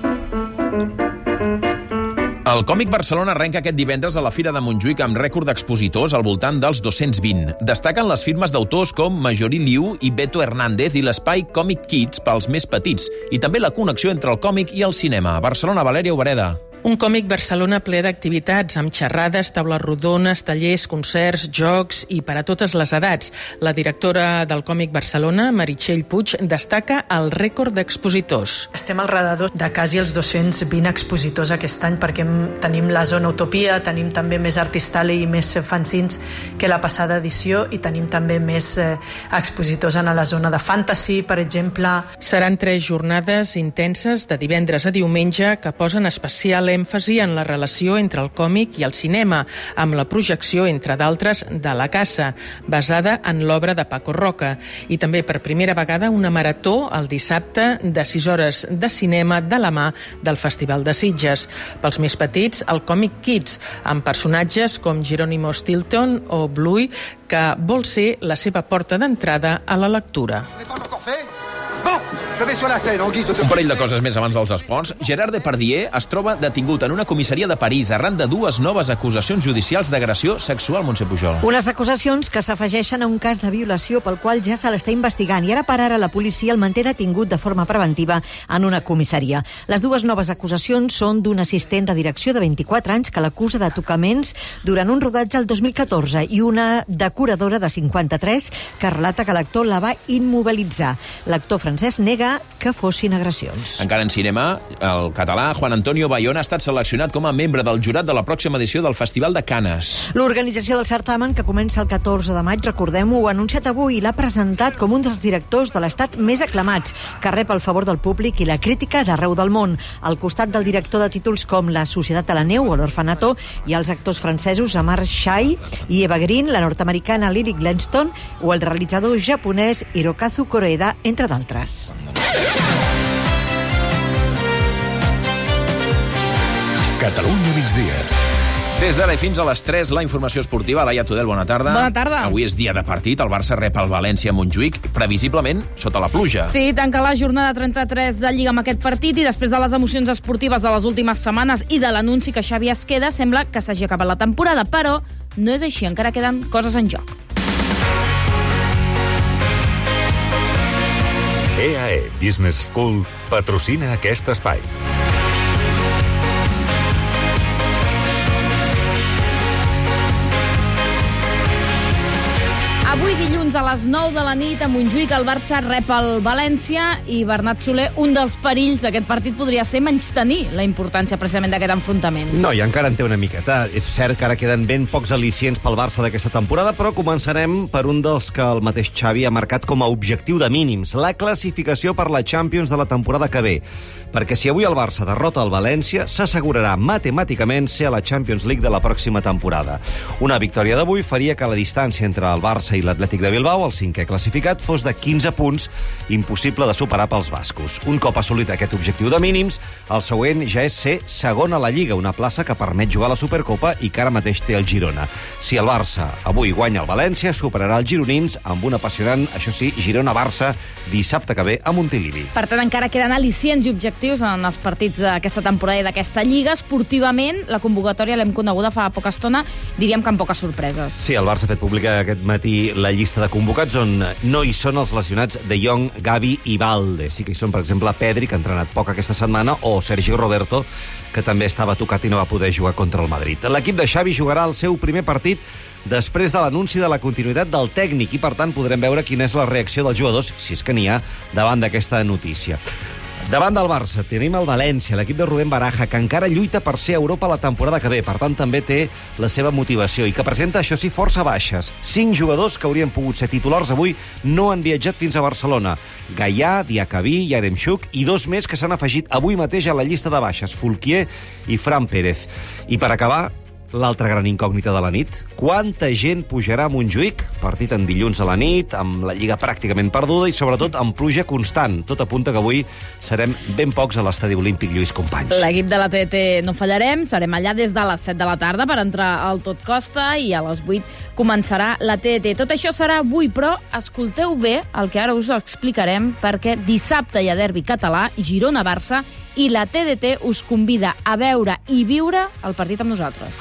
Speaker 1: El Còmic Barcelona arrenca aquest divendres a la Fira de Montjuïc amb rècord d'expositors al voltant dels 220. Destaquen les firmes d'autors com Majorí Liu i Beto Hernández i l'espai Còmic Kids pels més petits, i també la connexió entre el còmic i el cinema. Barcelona, Valèria Obereda.
Speaker 5: Un Còmic Barcelona ple d'activitats, amb xerrades, taules rodones, tallers, concerts, jocs i per a totes les edats. La directora del Còmic Barcelona, Meritxell Puig, destaca el rècord d'expositors.
Speaker 18: Estem al redador de quasi els 220 expositors aquest any, perquè tenim la zona Utopia, tenim també més Artistale i més fanzines que la passada edició, i tenim també més expositors en la zona de fantasy, per exemple.
Speaker 5: Seran 3 jornades intenses de divendres a diumenge que posen especial èmfasi en la relació entre el còmic i el cinema, amb la projecció, entre d'altres, de La Casa, basada en l'obra de Paco Roca. I també, per primera vegada, una marató el dissabte de 6 hores de cinema de la mà del Festival de Sitges. Pels més petits, el còmic Kids, amb personatges com Geronimo Stilton o Bluey, que vol ser la seva porta d'entrada a la lectura.
Speaker 1: Un parell de coses més abans dels esports. Gerard Depardieu es troba detingut en una comissaria de París arran de 2 noves acusacions judicials d'agressió sexual. Montse Pujol.
Speaker 2: Unes acusacions que s'afegeixen a un cas de violació pel qual ja se l'està investigant i ara per ara la policia el manté detingut de forma preventiva en una comissaria. Les 2 noves acusacions són d'un assistent de direcció de 24 anys que l'acusa de tocaments durant un rodatge el 2014 i una decoradora de 53 que relata que l'actor la va immobilitzar. L'actor francès nega que fossin agressions.
Speaker 1: Encara en cinema, el català Juan Antonio Bayona ha estat seleccionat com a membre del jurat de la pròxima edició del Festival de Canes.
Speaker 2: L'organització del certamen, que comença el 14 de maig, recordem-ho, ho ha anunciat avui i l'ha presentat com un dels directors de l'Estat més aclamats, que rep el favor del públic i la crítica d'arreu del món. Al costat del director de títols com La Societat de la Neu o L'Orfanato, hi ha els actors francesos Amar Shai i Eva Green, la nord-americana Lily Gladstone o el realitzador japonès Hirokazu Koreeda, entre d'altres.
Speaker 1: Catalunya migdia. Des d'ara i fins a les 3, la informació esportiva. Laia Tudel, bona tarda.
Speaker 6: Bona tarda.
Speaker 1: Avui és dia de partit. El Barça rep el València a Montjuïc, previsiblement sota la pluja.
Speaker 6: Sí, tanca la jornada 33 de Lliga amb aquest partit i després de les emocions esportives de les últimes setmanes i de l'anunci que Xavi es queda, sembla que s'hagi acabat la temporada, però no és així, encara queden coses en joc.
Speaker 16: EAE Business School patrocina aquest espai.
Speaker 6: Avui dilluns a les 9 de la nit a Montjuïc el Barça rep el València i Bernat Soler, un dels perills d'aquest partit podria ser menystenir la importància precisament d'aquest enfrontament.
Speaker 17: No, i encara en té una miqueta. És cert que ara queden ben pocs al·licients pel Barça d'aquesta temporada, però començarem per un dels que el mateix Xavi ha marcat com a objectiu de mínims, la classificació per la Champions de la temporada que ve. Perquè si avui el Barça derrota el València, s'assegurarà matemàticament ser a la Champions League de la pròxima temporada. Una victòria d'avui faria que la distància entre el Barça i l'Atlètic de Bilbao, el 5è classificat, fos de 15 punts, impossible de superar pels bascos. Un cop assolit aquest objectiu de mínims, el següent ja és ser segon a la Lliga, una plaça que permet jugar a la Supercopa i que ara mateix té el Girona. Si el Barça avui guanya el València, superarà els gironins amb un apassionant, això sí, Girona-Barça, dissabte que ve a Montilivi.
Speaker 6: Per tant, encara queden al·licients i objectius en els partits d'aquesta temporada i d'aquesta Lliga. Esportivament, la convocatòria l'hem coneguda fa poca estona, diríem que amb poques sorpreses.
Speaker 17: Sí, el Barça ha fet pública aquest matí la llista de convocats on no hi són els lesionats De Jong, Gavi i Valde. Sí que hi són, per exemple, Pedri, que ha entrenat poc aquesta setmana, o Sergio Roberto, que també estava tocat i no va poder jugar contra el Madrid. L'equip de Xavi jugarà el seu primer partit després de l'anunci de la continuïtat del tècnic i, per tant, podrem veure quina és la reacció dels jugadors, si és que n'hi ha, davant d'aquesta notícia. Davant del Barça tenim el València, l'equip de Rubén Baraja, que encara lluita per ser a Europa la temporada que ve, per tant també té la seva motivació i que presenta, això sí, força baixes. 5 jugadors que haurien pogut ser titulars avui no han viatjat fins a Barcelona. Gaià, Diacabí, Yaremchuk i 2 més que s'han afegit avui mateix a la llista de baixes, Fulquier i Fran Pérez. I per acabar, l'altra gran incògnita de la nit. Quanta gent pujarà a Montjuïc? Partit en dilluns a la nit, amb la Lliga pràcticament perduda i, sobretot, amb pluja constant. Tot apunta que avui serem ben pocs a l'Estadi Olímpic Lluís Companys.
Speaker 6: L'equip de la TDT no fallarem. Serem allà des de les 7 de la tarda per entrar al Tot Costa i a les 8 començarà la TDT. Tot això serà avui, però escolteu bé el que ara us explicarem, perquè dissabte hi ha derbi català, Girona-Barça, i la TDT us convida a veure i viure el partit amb nosaltres.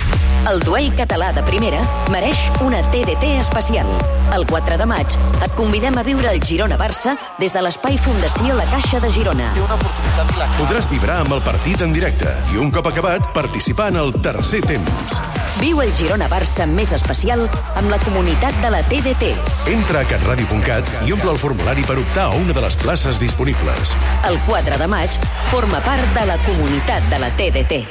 Speaker 19: El duel català de primera mereix una TDT especial. El 4 de maig et convidem a viure el Girona-Barça des de l'Espai Fundació La Caixa de Girona.
Speaker 25: Podràs vibrar amb el partit en directe i, un cop acabat, participar en el tercer temps.
Speaker 19: Viu el Girona-Barça més especial amb la comunitat de la TDT.
Speaker 25: Entra a catradio.cat i omple el formulari per optar a una de les places disponibles.
Speaker 19: El 4 de maig forma part de la comunitat de la TDT.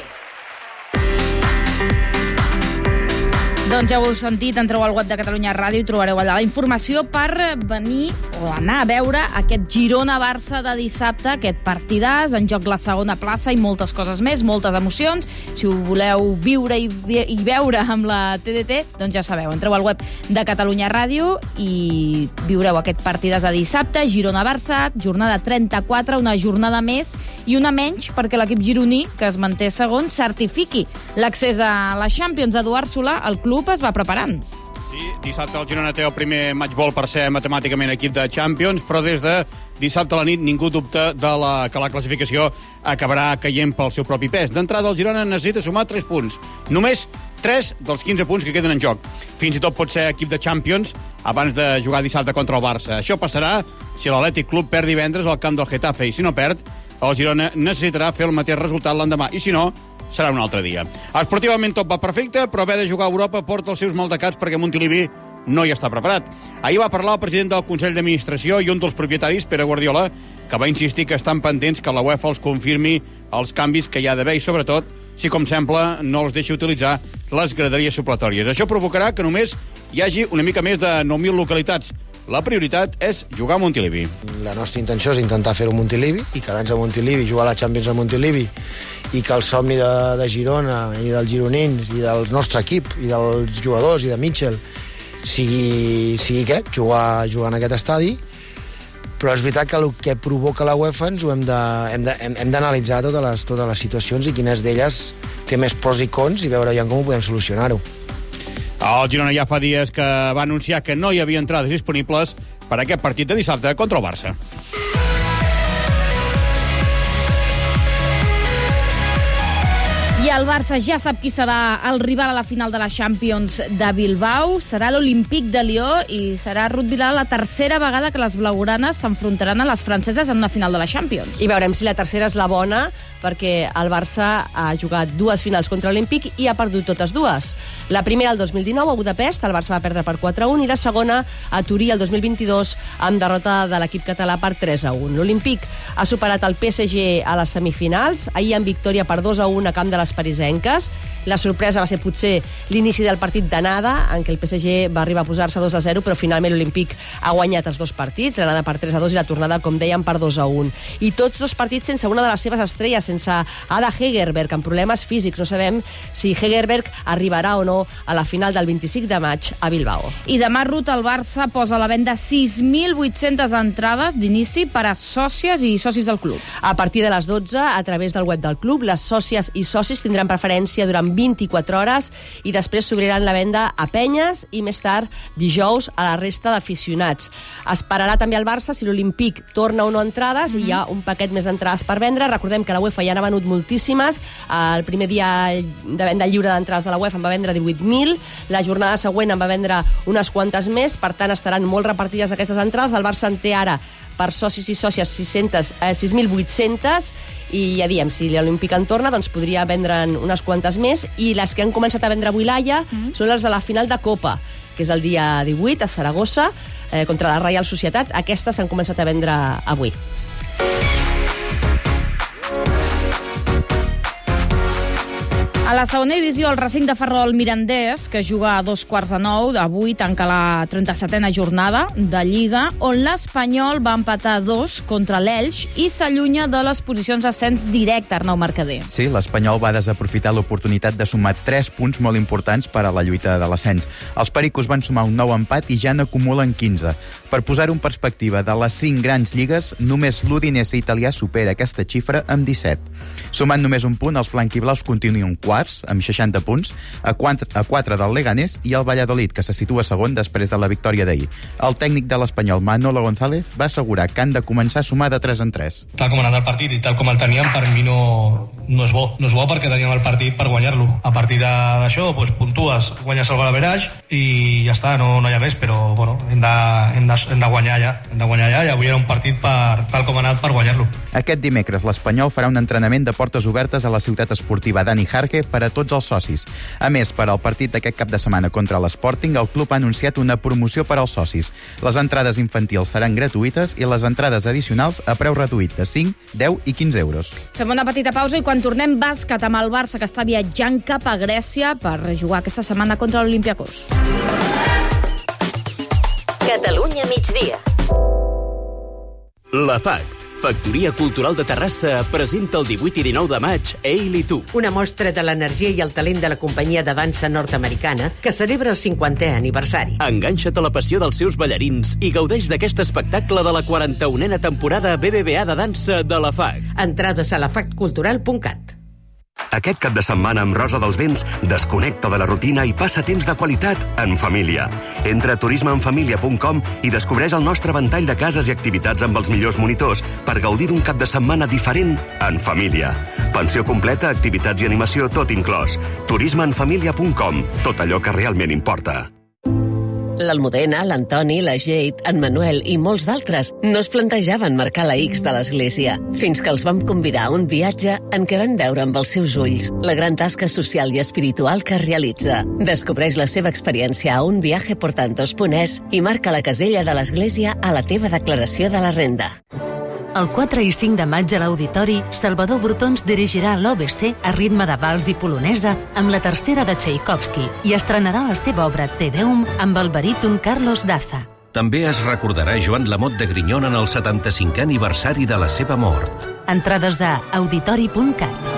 Speaker 6: Doncs ja ho heu sentit, entreu al web de Catalunya Ràdio i trobareu allà la informació per venir o anar a veure aquest Girona-Barça de dissabte, aquest partidàs, en joc la segona plaça i moltes coses més, moltes emocions. Si ho voleu viure i veure amb la TDT, doncs ja sabeu, entreu al web de Catalunya Ràdio i viureu aquest partidàs de dissabte, Girona-Barça, jornada 34, una jornada més i una menys perquè l'equip gironí, que es manté segon, certifiqui l'accés a la Champions. Eduard Solà, el club es va preparant.
Speaker 3: Sí, dissabte el Girona té el primer match ball per ser matemàticament equip de Champions, però des de dissabte a la nit ningú dubta que la classificació acabarà caient pel seu propi pes. D'entrada, el Girona necessita sumar 3 punts. Només 3 dels 15 punts que queden en joc. Fins i tot pot ser equip de Champions abans de jugar dissabte contra el Barça. Això passarà si l'Atlètic Club perd divendres al camp del Getafe, i si no perd, el Girona necessitarà fer el mateix resultat l'endemà, i si no, serà un altre dia. Esportivament tot va perfecte, però haver de jugar a Europa porta els seus maldecats perquè Montilivi no hi està preparat. Ahir va parlar el president del Consell d'Administració i un dels propietaris, Pere Guardiola, que va insistir que estan pendents que la UEFA els confirmi els canvis que hi ha d'haver i, sobretot, si com sembla, no els deixi utilitzar les graderies supletòries. Això provocarà que només hi hagi una mica més de 9.000 localitats. La prioritat és jugar a Montilivi.
Speaker 9: La nostra intenció és intentar fer-ho a Montilivi i quedar-nos a Montilivi, jugar a la Champions a Montilivi, i que el somni de Girona i dels gironins i del nostre equip i dels jugadors i de Mitchell sigui què? Jugar en aquest estadi. Però és veritat que el que provoca la UEFA ens ho hem d'analitzar totes les situacions i quines d'elles té més pros i cons i veure ja com ho podem solucionar-ho.
Speaker 3: El Girona ja fa dies que va anunciar que no hi havia entrades disponibles per a aquest partit de dissabte contra el Barça.
Speaker 6: I el Barça ja sap qui serà el rival a la final de la Champions de Bilbao. Serà l'Olympique de Lió i serà Ruud Vidal la tercera vegada que les blaugranes s'enfrontaran a les franceses en una final de la Champions.
Speaker 10: I veurem si la tercera és la bona, perquè el Barça ha jugat 2 finals contra l'Olímpic i ha perdut totes 2. La primera el 2019 a Budapest, el Barça va perdre per 4-1, i la segona a Turí el 2022 amb derrota de l'equip català per 3-1. L'Olímpic ha superat el PSG a les semifinals, ahir amb victòria per 2-1 a camp de les parisenques. La sorpresa va ser potser l'inici del partit d'anada, en què el PSG va arribar a posar-se 2-0, però finalment l'Olímpic ha guanyat els 2 partits, l'anada per 3-2 i la tornada, com dèiem, per 2-1. I tots 2 partits sense una de les seves estrelles, sense Ada Hegerberg, amb problemes físics. No sabem si Hegerberg arribarà o no a la final del 25 de maig a Bilbao.
Speaker 6: I demà, Ruth, el Barça posa a la venda 6.800 entrades d'inici per a sòcies i socis del club.
Speaker 10: A partir de les 12, a través del web del club, les sòcies i socis tindran preferència durant 24 hores i després s'obriran la venda a penyes i més tard dijous a la resta d'aficionats. Esperarà també el Barça si l'Olímpic torna o no entrades i hi ha un paquet més d'entrades per vendre. Recordem que la UEFA ja n'ha venut moltíssimes. El primer dia de venda lliure d'entrades de la UEFA en va vendre 18.000, la jornada següent en va vendre unes quantes més, per tant estaran molt repartides aquestes entrades. El Barça en té ara per socis i sòcies 6.800 i ja diem, si l'Olímpic en torna doncs podria vendre'n unes quantes més, i les que han començat a vendre avui l'Aia són les de la final de Copa, que és el dia 18 a Saragossa contra la Reial Societat. Aquestes s'han començat a vendre avui.
Speaker 6: A la segona divisió, el Racing de Ferrol Mirandés, que juga a 8:45, avui tanca la 37a jornada de Lliga, on l'Espanyol va empatar 2 contra l'Elx i s'allunya de les posicions d'ascens directe, Arnau Mercader.
Speaker 14: Sí, l'Espanyol va desaprofitar l'oportunitat de sumar 3 punts molt importants per a la lluita de l'ascens. Els pericos van sumar un nou empat i ja n'acumulen 15. Per posar-ho en perspectiva, de les 5 grans lligues, només l'Udinese italià supera aquesta xifra amb 17. Sumant només un punt, els blanquiblaus continuen quarts, amb 60 punts, a 4 del Leganés i el Valladolid, que se situa segon després de la victòria d'ahir. El tècnic de l'Espanyol, Manolo González, va assegurar que han de començar a sumar de 3 en 3.
Speaker 22: Tal com ha anat el partit i tal com el teníem, per mi no és bo. No és bo perquè teníem el partit per guanyar-lo. A partir d'això, doncs, puntues, guanyes el golaveraix i ja està, no hi ha més, però bueno, hem de guanyar ja. I avui era un partit tal com ha anat per guanyar-lo.
Speaker 14: Aquest dimecres l'Espanyol farà un entrenament de portes obertes a la ciutat esportiva Dani Jarque per a tots els socis. A més, per al partit d'aquest cap de setmana contra l'Sporting, el club ha anunciat una promoció per als socis. Les entrades infantils seran gratuïtes i les entrades addicionals a preu reduït de 5, 10 i 15 euros.
Speaker 6: Fem una petita pausa i quan tornem, bàsquet amb el Barça, que està viatjant cap a Grècia per jugar aquesta setmana contra l'Olympiacos.
Speaker 19: Catalunya migdia.
Speaker 4: La FACT, Factoria Cultural de Terrassa, presenta el 18 i 19 de maig Eil i tu.
Speaker 11: Una mostra de l'energia i el talent de la companyia de dansa nord-americana que celebra el 50è aniversari.
Speaker 4: Enganxa't a la passió dels seus ballarins i gaudeix d'aquest espectacle de la 41a temporada BBVA de dansa de la FACT.
Speaker 11: Entrades a lafactcultural.cat.
Speaker 21: Aquest cap de setmana amb Rosa dels Vents desconnecta de la rutina i passa temps de qualitat en família. Entra a turismeenfamilia.com i descobreix el nostre ventall de cases i activitats amb els millors monitors per gaudir d'un cap de setmana diferent en família. Pensió completa, activitats i animació, tot inclòs. turismeenfamilia.com. Tot allò que realment importa.
Speaker 11: L'Almudena, l'Antoni, la Jade, en Manuel i molts d'altres no es plantejaven marcar la X de l'església, fins que els vam convidar a un viatge en què van veure amb els seus ulls la gran tasca social i espiritual que realitza. Descobreix la seva experiència a unviajeportantos.es i marca la casella de l'església a la teva declaració de la renda.
Speaker 23: El 4 i 5 de maig a l'Auditori, Salvador Brotons dirigirà l'OBC a ritme de vals i polonesa amb la tercera de Tchaikovsky i estrenarà la seva obra Te Deum amb el baríton Carlos Daza.
Speaker 24: També es recordarà Joan Lamot de Grignon en el 75è aniversari de la seva mort.
Speaker 23: Entrades a auditori.cat.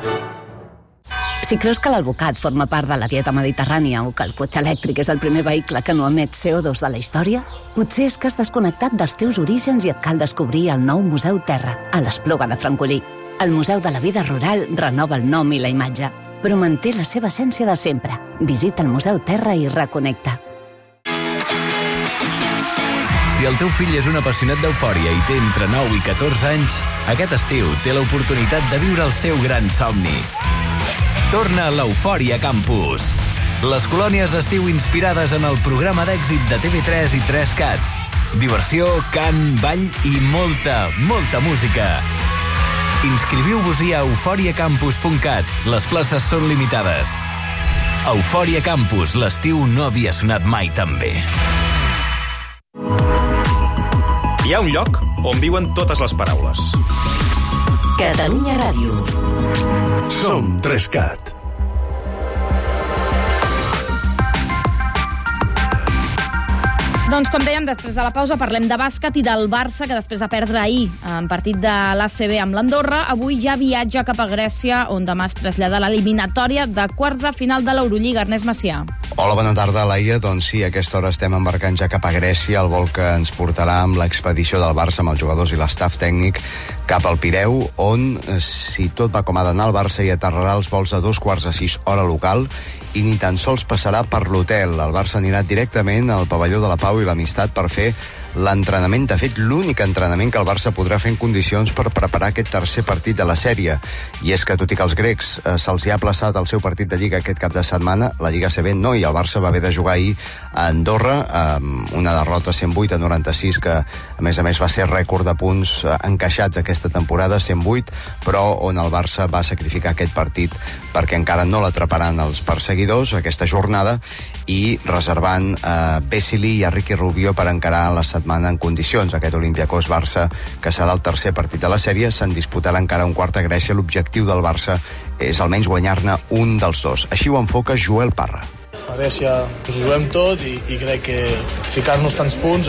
Speaker 26: Si creus que l'alvocat forma part de la dieta mediterrània o que el cotxe elèctric és el primer vehicle que no emet CO2 de la història, potser és que has desconnectat dels teus orígens i et cal descobrir el nou Museu Terra, a l'Espluga de Francolí. El Museu de la Vida Rural renova el nom i la imatge, però manté la seva essència de sempre. Visita el Museu Terra i reconnecta.
Speaker 27: Si el teu fill és un apassionat d'eufòria i té entre 9 i 14 anys, aquest estiu té l'oportunitat de viure el seu gran somni. Torna a l'Eufòria Campus. Les colònies d'estiu inspirades en el programa d'èxit de TV3 i 3CAT. Diversió, cant, ball i molta música. Inscriviu-vos-hi a euforiacampus.cat. Les places són limitades. Eufòria Campus. L'estiu no havia sonat mai tan bé.
Speaker 28: Hi ha un lloc on viuen totes les paraules.
Speaker 19: Catalunya Ràdio.
Speaker 25: Som 3CAT.
Speaker 6: Doncs, com dèiem, després de la pausa parlem de bàsquet i del Barça, que després de perdre ahir en partit de l'ACB amb l'Andorra, avui ja viatja cap a Grècia, on demà es trasllada l'eliminatòria de quarts de final de l'Eurolliga. Ernest Macià.
Speaker 29: Hola, bona tarda, Laia. Doncs sí, a aquesta hora estem embarcant ja cap a Grècia, el vol que ens portarà amb l'expedició del Barça amb els jugadors i l'estaf tècnic cap al Pireu, on, si tot va com ha d'anar, el Barça hi aterrarà els vols a 5:45 hora local i ni tan sols passarà per l'hotel. El Barça anirà directament al pavelló de la Pau i l'Amistat per fer l'entrenament, de fet l'únic entrenament que el Barça podrà fer en condicions per preparar aquest tercer partit de la sèrie. I és que, tot i que als grecs se'ls hi ha aplaçat el seu partit de Lliga aquest cap de setmana, la Lliga ACB no, i el Barça va haver de jugar ahir a Andorra, una derrota 108-96, que a més va ser rècord de punts encaixats aquesta temporada, 108, però on el Barça va sacrificar aquest partit perquè encara no l'atraparan els perseguidors aquesta jornada, i reservant Vesely i a Ricky Rubio per encarar la setmana en condicions. Aquest Olympiacos-Barça, que serà el tercer partit de la sèrie, se'n disputarà encara un quart a Grècia. L'objectiu del Barça és almenys guanyar-ne un dels dos. Així ho enfoca Joel Parra.
Speaker 30: A Grècia ho juguem tot i crec que ficar-nos tants punts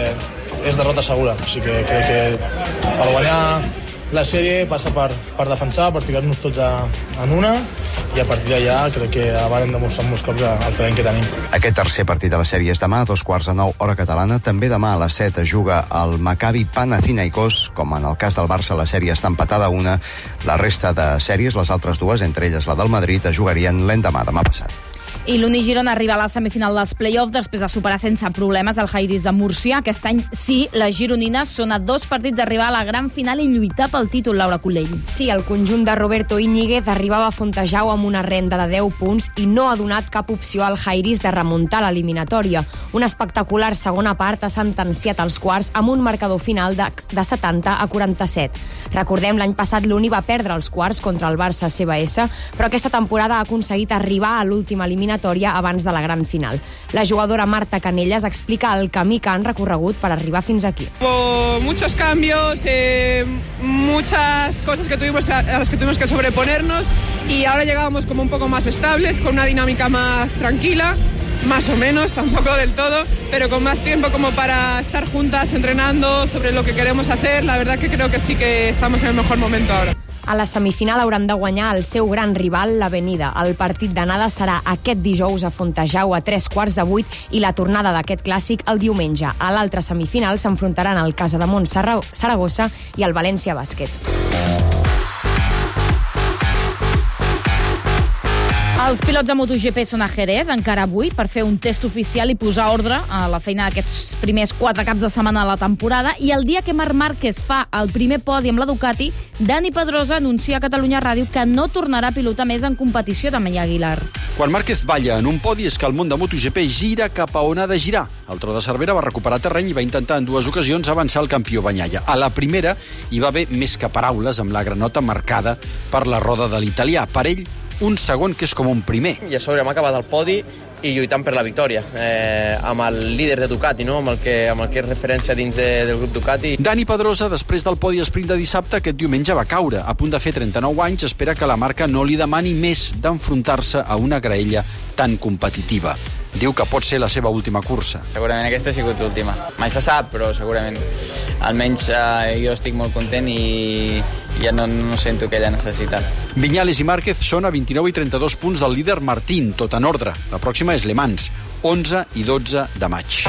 Speaker 30: és derrota segura. O sigui que crec que per guanyar la sèrie passa per defensar, per ficar-nos tots en una, i a partir d'allà crec que anem demostrant molts cops el talent que tenim.
Speaker 29: Aquest tercer partit de la sèrie és demà a 9:15 hora catalana. També demà a les 7 es juga el Maccabi Panathinaikos. Com en el cas del Barça, la sèrie està empatada a 1. La resta de sèries, les altres dues, entre elles la del Madrid, es jugarien l'endemà, demà passat.
Speaker 6: I l'Uni Girona arriba a la semifinal dels play-offs després de superar sense problemes el Jairis de Múrcia. Aquest any sí, les gironines són a 2 partits d'arribar a la gran final i lluitar pel títol, Laura Colell.
Speaker 31: Sí, el conjunt de Roberto Íñiguez arribava a Fontejau amb una renda de 10 punts i no ha donat cap opció al Jairis de remuntar l'eliminatòria. Una espectacular segona part ha sentenciat els quarts amb un marcador final de 70-47. Recordem, l'any passat l'Uni va perdre els quarts contra el Barça CBS, però aquesta temporada ha aconseguit arribar a l'última eliminatòria abans de la gran final. La jugadora Marta Canellas explica el camí que han recorregut per arribar fins aquí.
Speaker 32: Hubo muchos cambios, muchas cosas a las que tuvimos que sobreponernos, y ahora llegábamos como un poco más estables, con una dinámica más tranquila, más o menos, tampoco del todo, pero con más tiempo como para estar juntas entrenando sobre lo que queremos hacer. La verdad que creo que sí que estamos en el mejor momento ahora.
Speaker 31: A la semifinal hauran de guanyar el seu gran rival, l'Avenida. El partit d'anada serà aquest dijous a Fontejau a 7:45 i la tornada d'aquest clàssic el diumenge. A l'altra semifinal s'enfrontaran el Casademont Saragossa i el València Bàsquet.
Speaker 6: Els pilots de MotoGP són a Jerez encara avui per fer un test oficial i posar ordre a la feina d'aquests primers 4 caps de setmana de la temporada. I el dia que Marc Márquez fa el primer podi amb la Ducati, Dani Pedrosa anuncia a Catalunya Ràdio que no tornarà a pilotar més en competició de Maia Aguilar.
Speaker 1: Quan Márquez balla en un podi és que el món de MotoGP gira cap a on ha de girar. El Tro de Cervera va recuperar terreny i va intentar en 2 ocasions avançar el campió Bagnaia. A la primera hi va haver més que paraules, amb la granota marcada per la roda de l'italià. Per ell, un segon que és com un primer.
Speaker 2: I a sobre hem acabat el podi i lluitant per la victòria, amb el líder de Ducati, no? amb el que és referència dins del grup Ducati.
Speaker 1: Dani Pedrosa, després del podi sprint de dissabte, aquest diumenge va caure. A punt de fer 39 anys, espera que la marca no li demani més d'enfrontar-se a una graella tan competitiva. Diu que pot ser la seva última cursa.
Speaker 5: Segurament aquesta ha sigut l'última. Mai se sap, però segurament. Almenys jo estic molt content i ja no sento aquella necessitat.
Speaker 1: Viñales i Márquez són a 29 i 32 punts del líder Martín, tot en ordre. La pròxima és Le Mans, 11 i 12 de maig.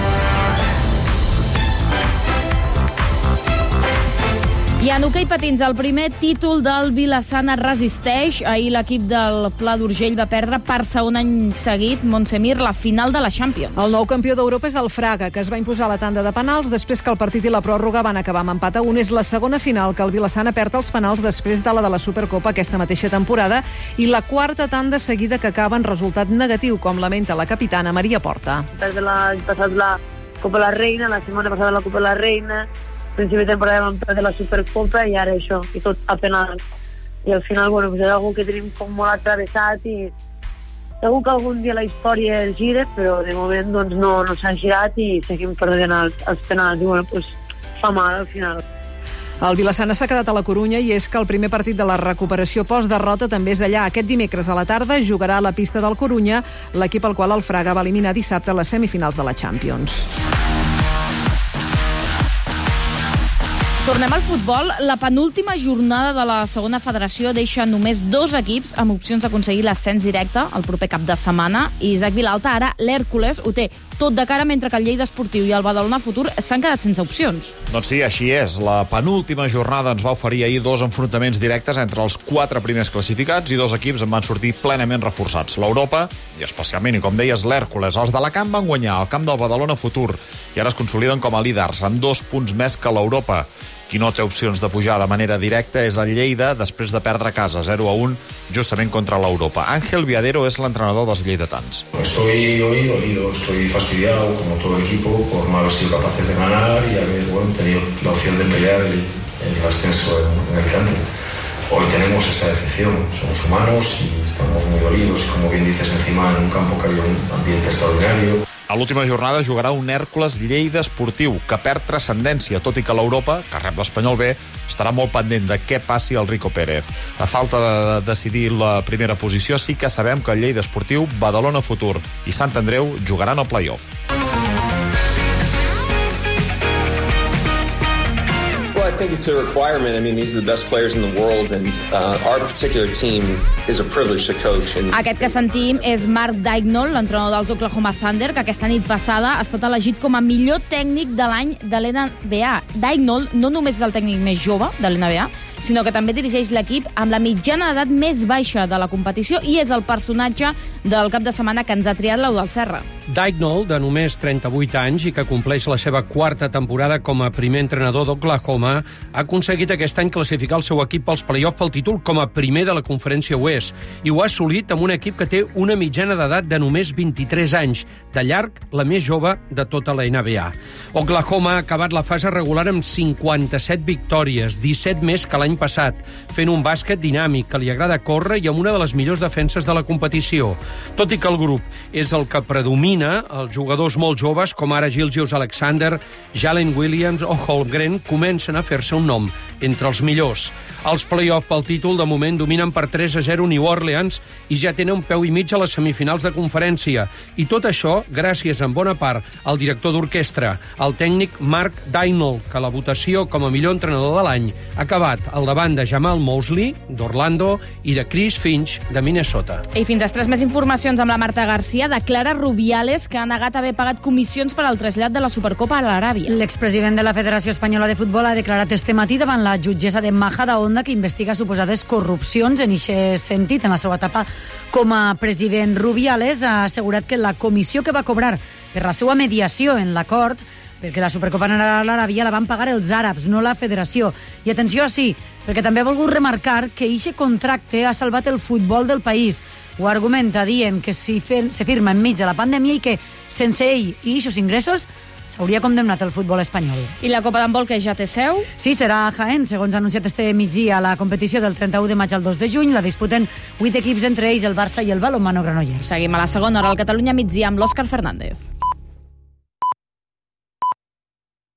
Speaker 6: I en hoquei patins, el primer títol del Vila-sana resisteix. Ahir l'equip del Pla d'Urgell va perdre per segon any seguit, Montsemir, la final de la Champions.
Speaker 7: El nou campió d'Europa és el Fraga, que es va imposar la tanda de penals després que el partit i la pròrroga van acabar amb empat a 1. És la segona final que el Vila-sana perd els penals després de la de la Supercopa aquesta mateixa temporada i la quarta tanda seguida que acaba en resultat negatiu, com lamenta la capitana Maria Porta.
Speaker 8: Desde l'any passat la Copa de la Reina, la setmana passada la Copa de la Reina, principi de temporada vam perdre la Supercopa i ara això, i tot a penal. I al final, bueno, és algú que tenim com molt atravessat i segur que algun dia la història es gira, però de moment doncs, no s'ha girat i seguim perdent els penals. I bueno, doncs fa mal al final.
Speaker 7: El Vila-sana s'ha quedat a la Corunya i és que el primer partit de la recuperació post-derrota també és allà. Aquest dimecres a la tarda jugarà a la pista del Corunya l'equip al qual el Fraga va eliminar dissabte a les semifinals de la Champions.
Speaker 6: Tornem al futbol. La penúltima jornada de la segona federació deixa només 2 equips amb opcions d'aconseguir l'ascens directe el proper cap de setmana. I Isaac Vilalta, ara l'Hèrcules, ho té tot de cara, mentre que el Lleida Esportiu i el Badalona Futur s'han quedat sense opcions.
Speaker 12: Doncs sí, així és. La penúltima jornada ens va oferir ahir 2 enfrontaments directes entre els 4 primers classificats i 2 equips en van sortir plenament reforçats. L'Europa, i especialment, i com deies, l'Hèrcules. Els d'Alacant van guanyar al camp del Badalona Futur i ara es consoliden com a líders, amb 2 punts més que l'Europa. Qui no té opcions de pujar de manera directa és el Lleida, després de perdre a casa 0-1, justament contra l'Europa. Ángel Viadero és l'entrenador dels lleidatans.
Speaker 13: Estoy hoy dolido, estoy fastidiado, como todo el equipo, por no haber sido capaces de ganar y haber tenido la opción de pelear el ascenso en Alicante. Hoy tenemos esa decepción, somos humanos y estamos muy dolidos, y como bien dices, encima en un campo que había un ambiente extraordinario.
Speaker 12: A l'última jornada jugarà un Hèrcules Lleida Esportiu, que perd transcendència, tot i que l'Europa, que rep l'Espanyol B, estarà molt pendent de què passi al Rico Pérez. A falta de decidir la primera posició, sí que sabem que el Lleida Esportiu, Badalona Futur i Sant Andreu jugaran al play-off.
Speaker 15: I think it's a requirement. I mean, these are the best players in the world, and our particular team is a privilege to coach.
Speaker 6: Aquest que sentim és Mark Daigneault, l'entrenador dels Oklahoma Thunder, que aquesta nit passada ha estat elegit com a millor tècnic de l'any de l'NBA. Daigneault no només és el tècnic més jove de l'NBA, sinó que també dirigeix l'equip amb la mitjana d'edat més baixa de la competició i és el personatge del cap de setmana que ens ha triat l'Eudald Serra.
Speaker 16: Daigneault, de només 38 anys i que compleix la seva 4ª temporada com a primer entrenador d'Oklahoma, ha aconseguit aquest any classificar el seu equip pels play-off pel títol com a primer de la Conferència Oest i ho ha assolit amb un equip que té una mitjana d'edat de només 23 anys, de llarg la més jove de tota la NBA. Oklahoma ha acabat la fase regular amb 57 victòries, 17 més que l'any passat, fent un bàsquet dinàmic que li agrada córrer i amb una de les millors defenses de la competició. Tot i que el grup és el que predomina, els jugadors molt joves, com ara Gilgeous-Alexander, Jalen Williams o Holmgren, comencen a fer-se un nom entre els millors. Els play-off pel títol, de moment, dominen per 3-0 New Orleans i ja tenen un peu i mig a les semifinals de conferència. I tot això gràcies, en bona part, al director d'orquestra, el tècnic Mark Daigneault, que la votació com a millor entrenador de l'any ha acabat al davant de Jamal Mosley, d'Orlando, i de Chris Finch, de Minnesota.
Speaker 6: I fins després més informacions amb la Marta Garcia de Clara Rubiales, que ha negat haver pagat comissions per al trasllat de la Supercopa a l'Aràbia.
Speaker 3: L'expresident de la Federació Espanyola de Futbol ha declarat este matí davant la jutgessa de Majadahonda que investiga suposades corrupcions en aquest sentit. En la seva etapa com a president, Rubiales ha assegurat que la comissió que va cobrar per la seva mediació en l'acord perquè la Supercopa a l'Aràbia la van pagar els àrabs, no la federació. I atenció així, perquè també ha volgut remarcar que aquest contracte ha salvat el futbol del país. Ho argumenta dient que se firma enmig de la pandèmia i que sense ell i aquests ingressos s'hauria condemnat el futbol espanyol.
Speaker 6: I la Copa d'Handbol, que ja té seu?
Speaker 3: Sí, serà a Jaén, segons ha anunciat este migdia la competició del 31 de maig al 2 de juny. La disputen 8 equips, entre ells el Barça i el Balonmano Granollers.
Speaker 6: Seguim a la segona hora al Catalunya migdia amb l'Òscar Fernández.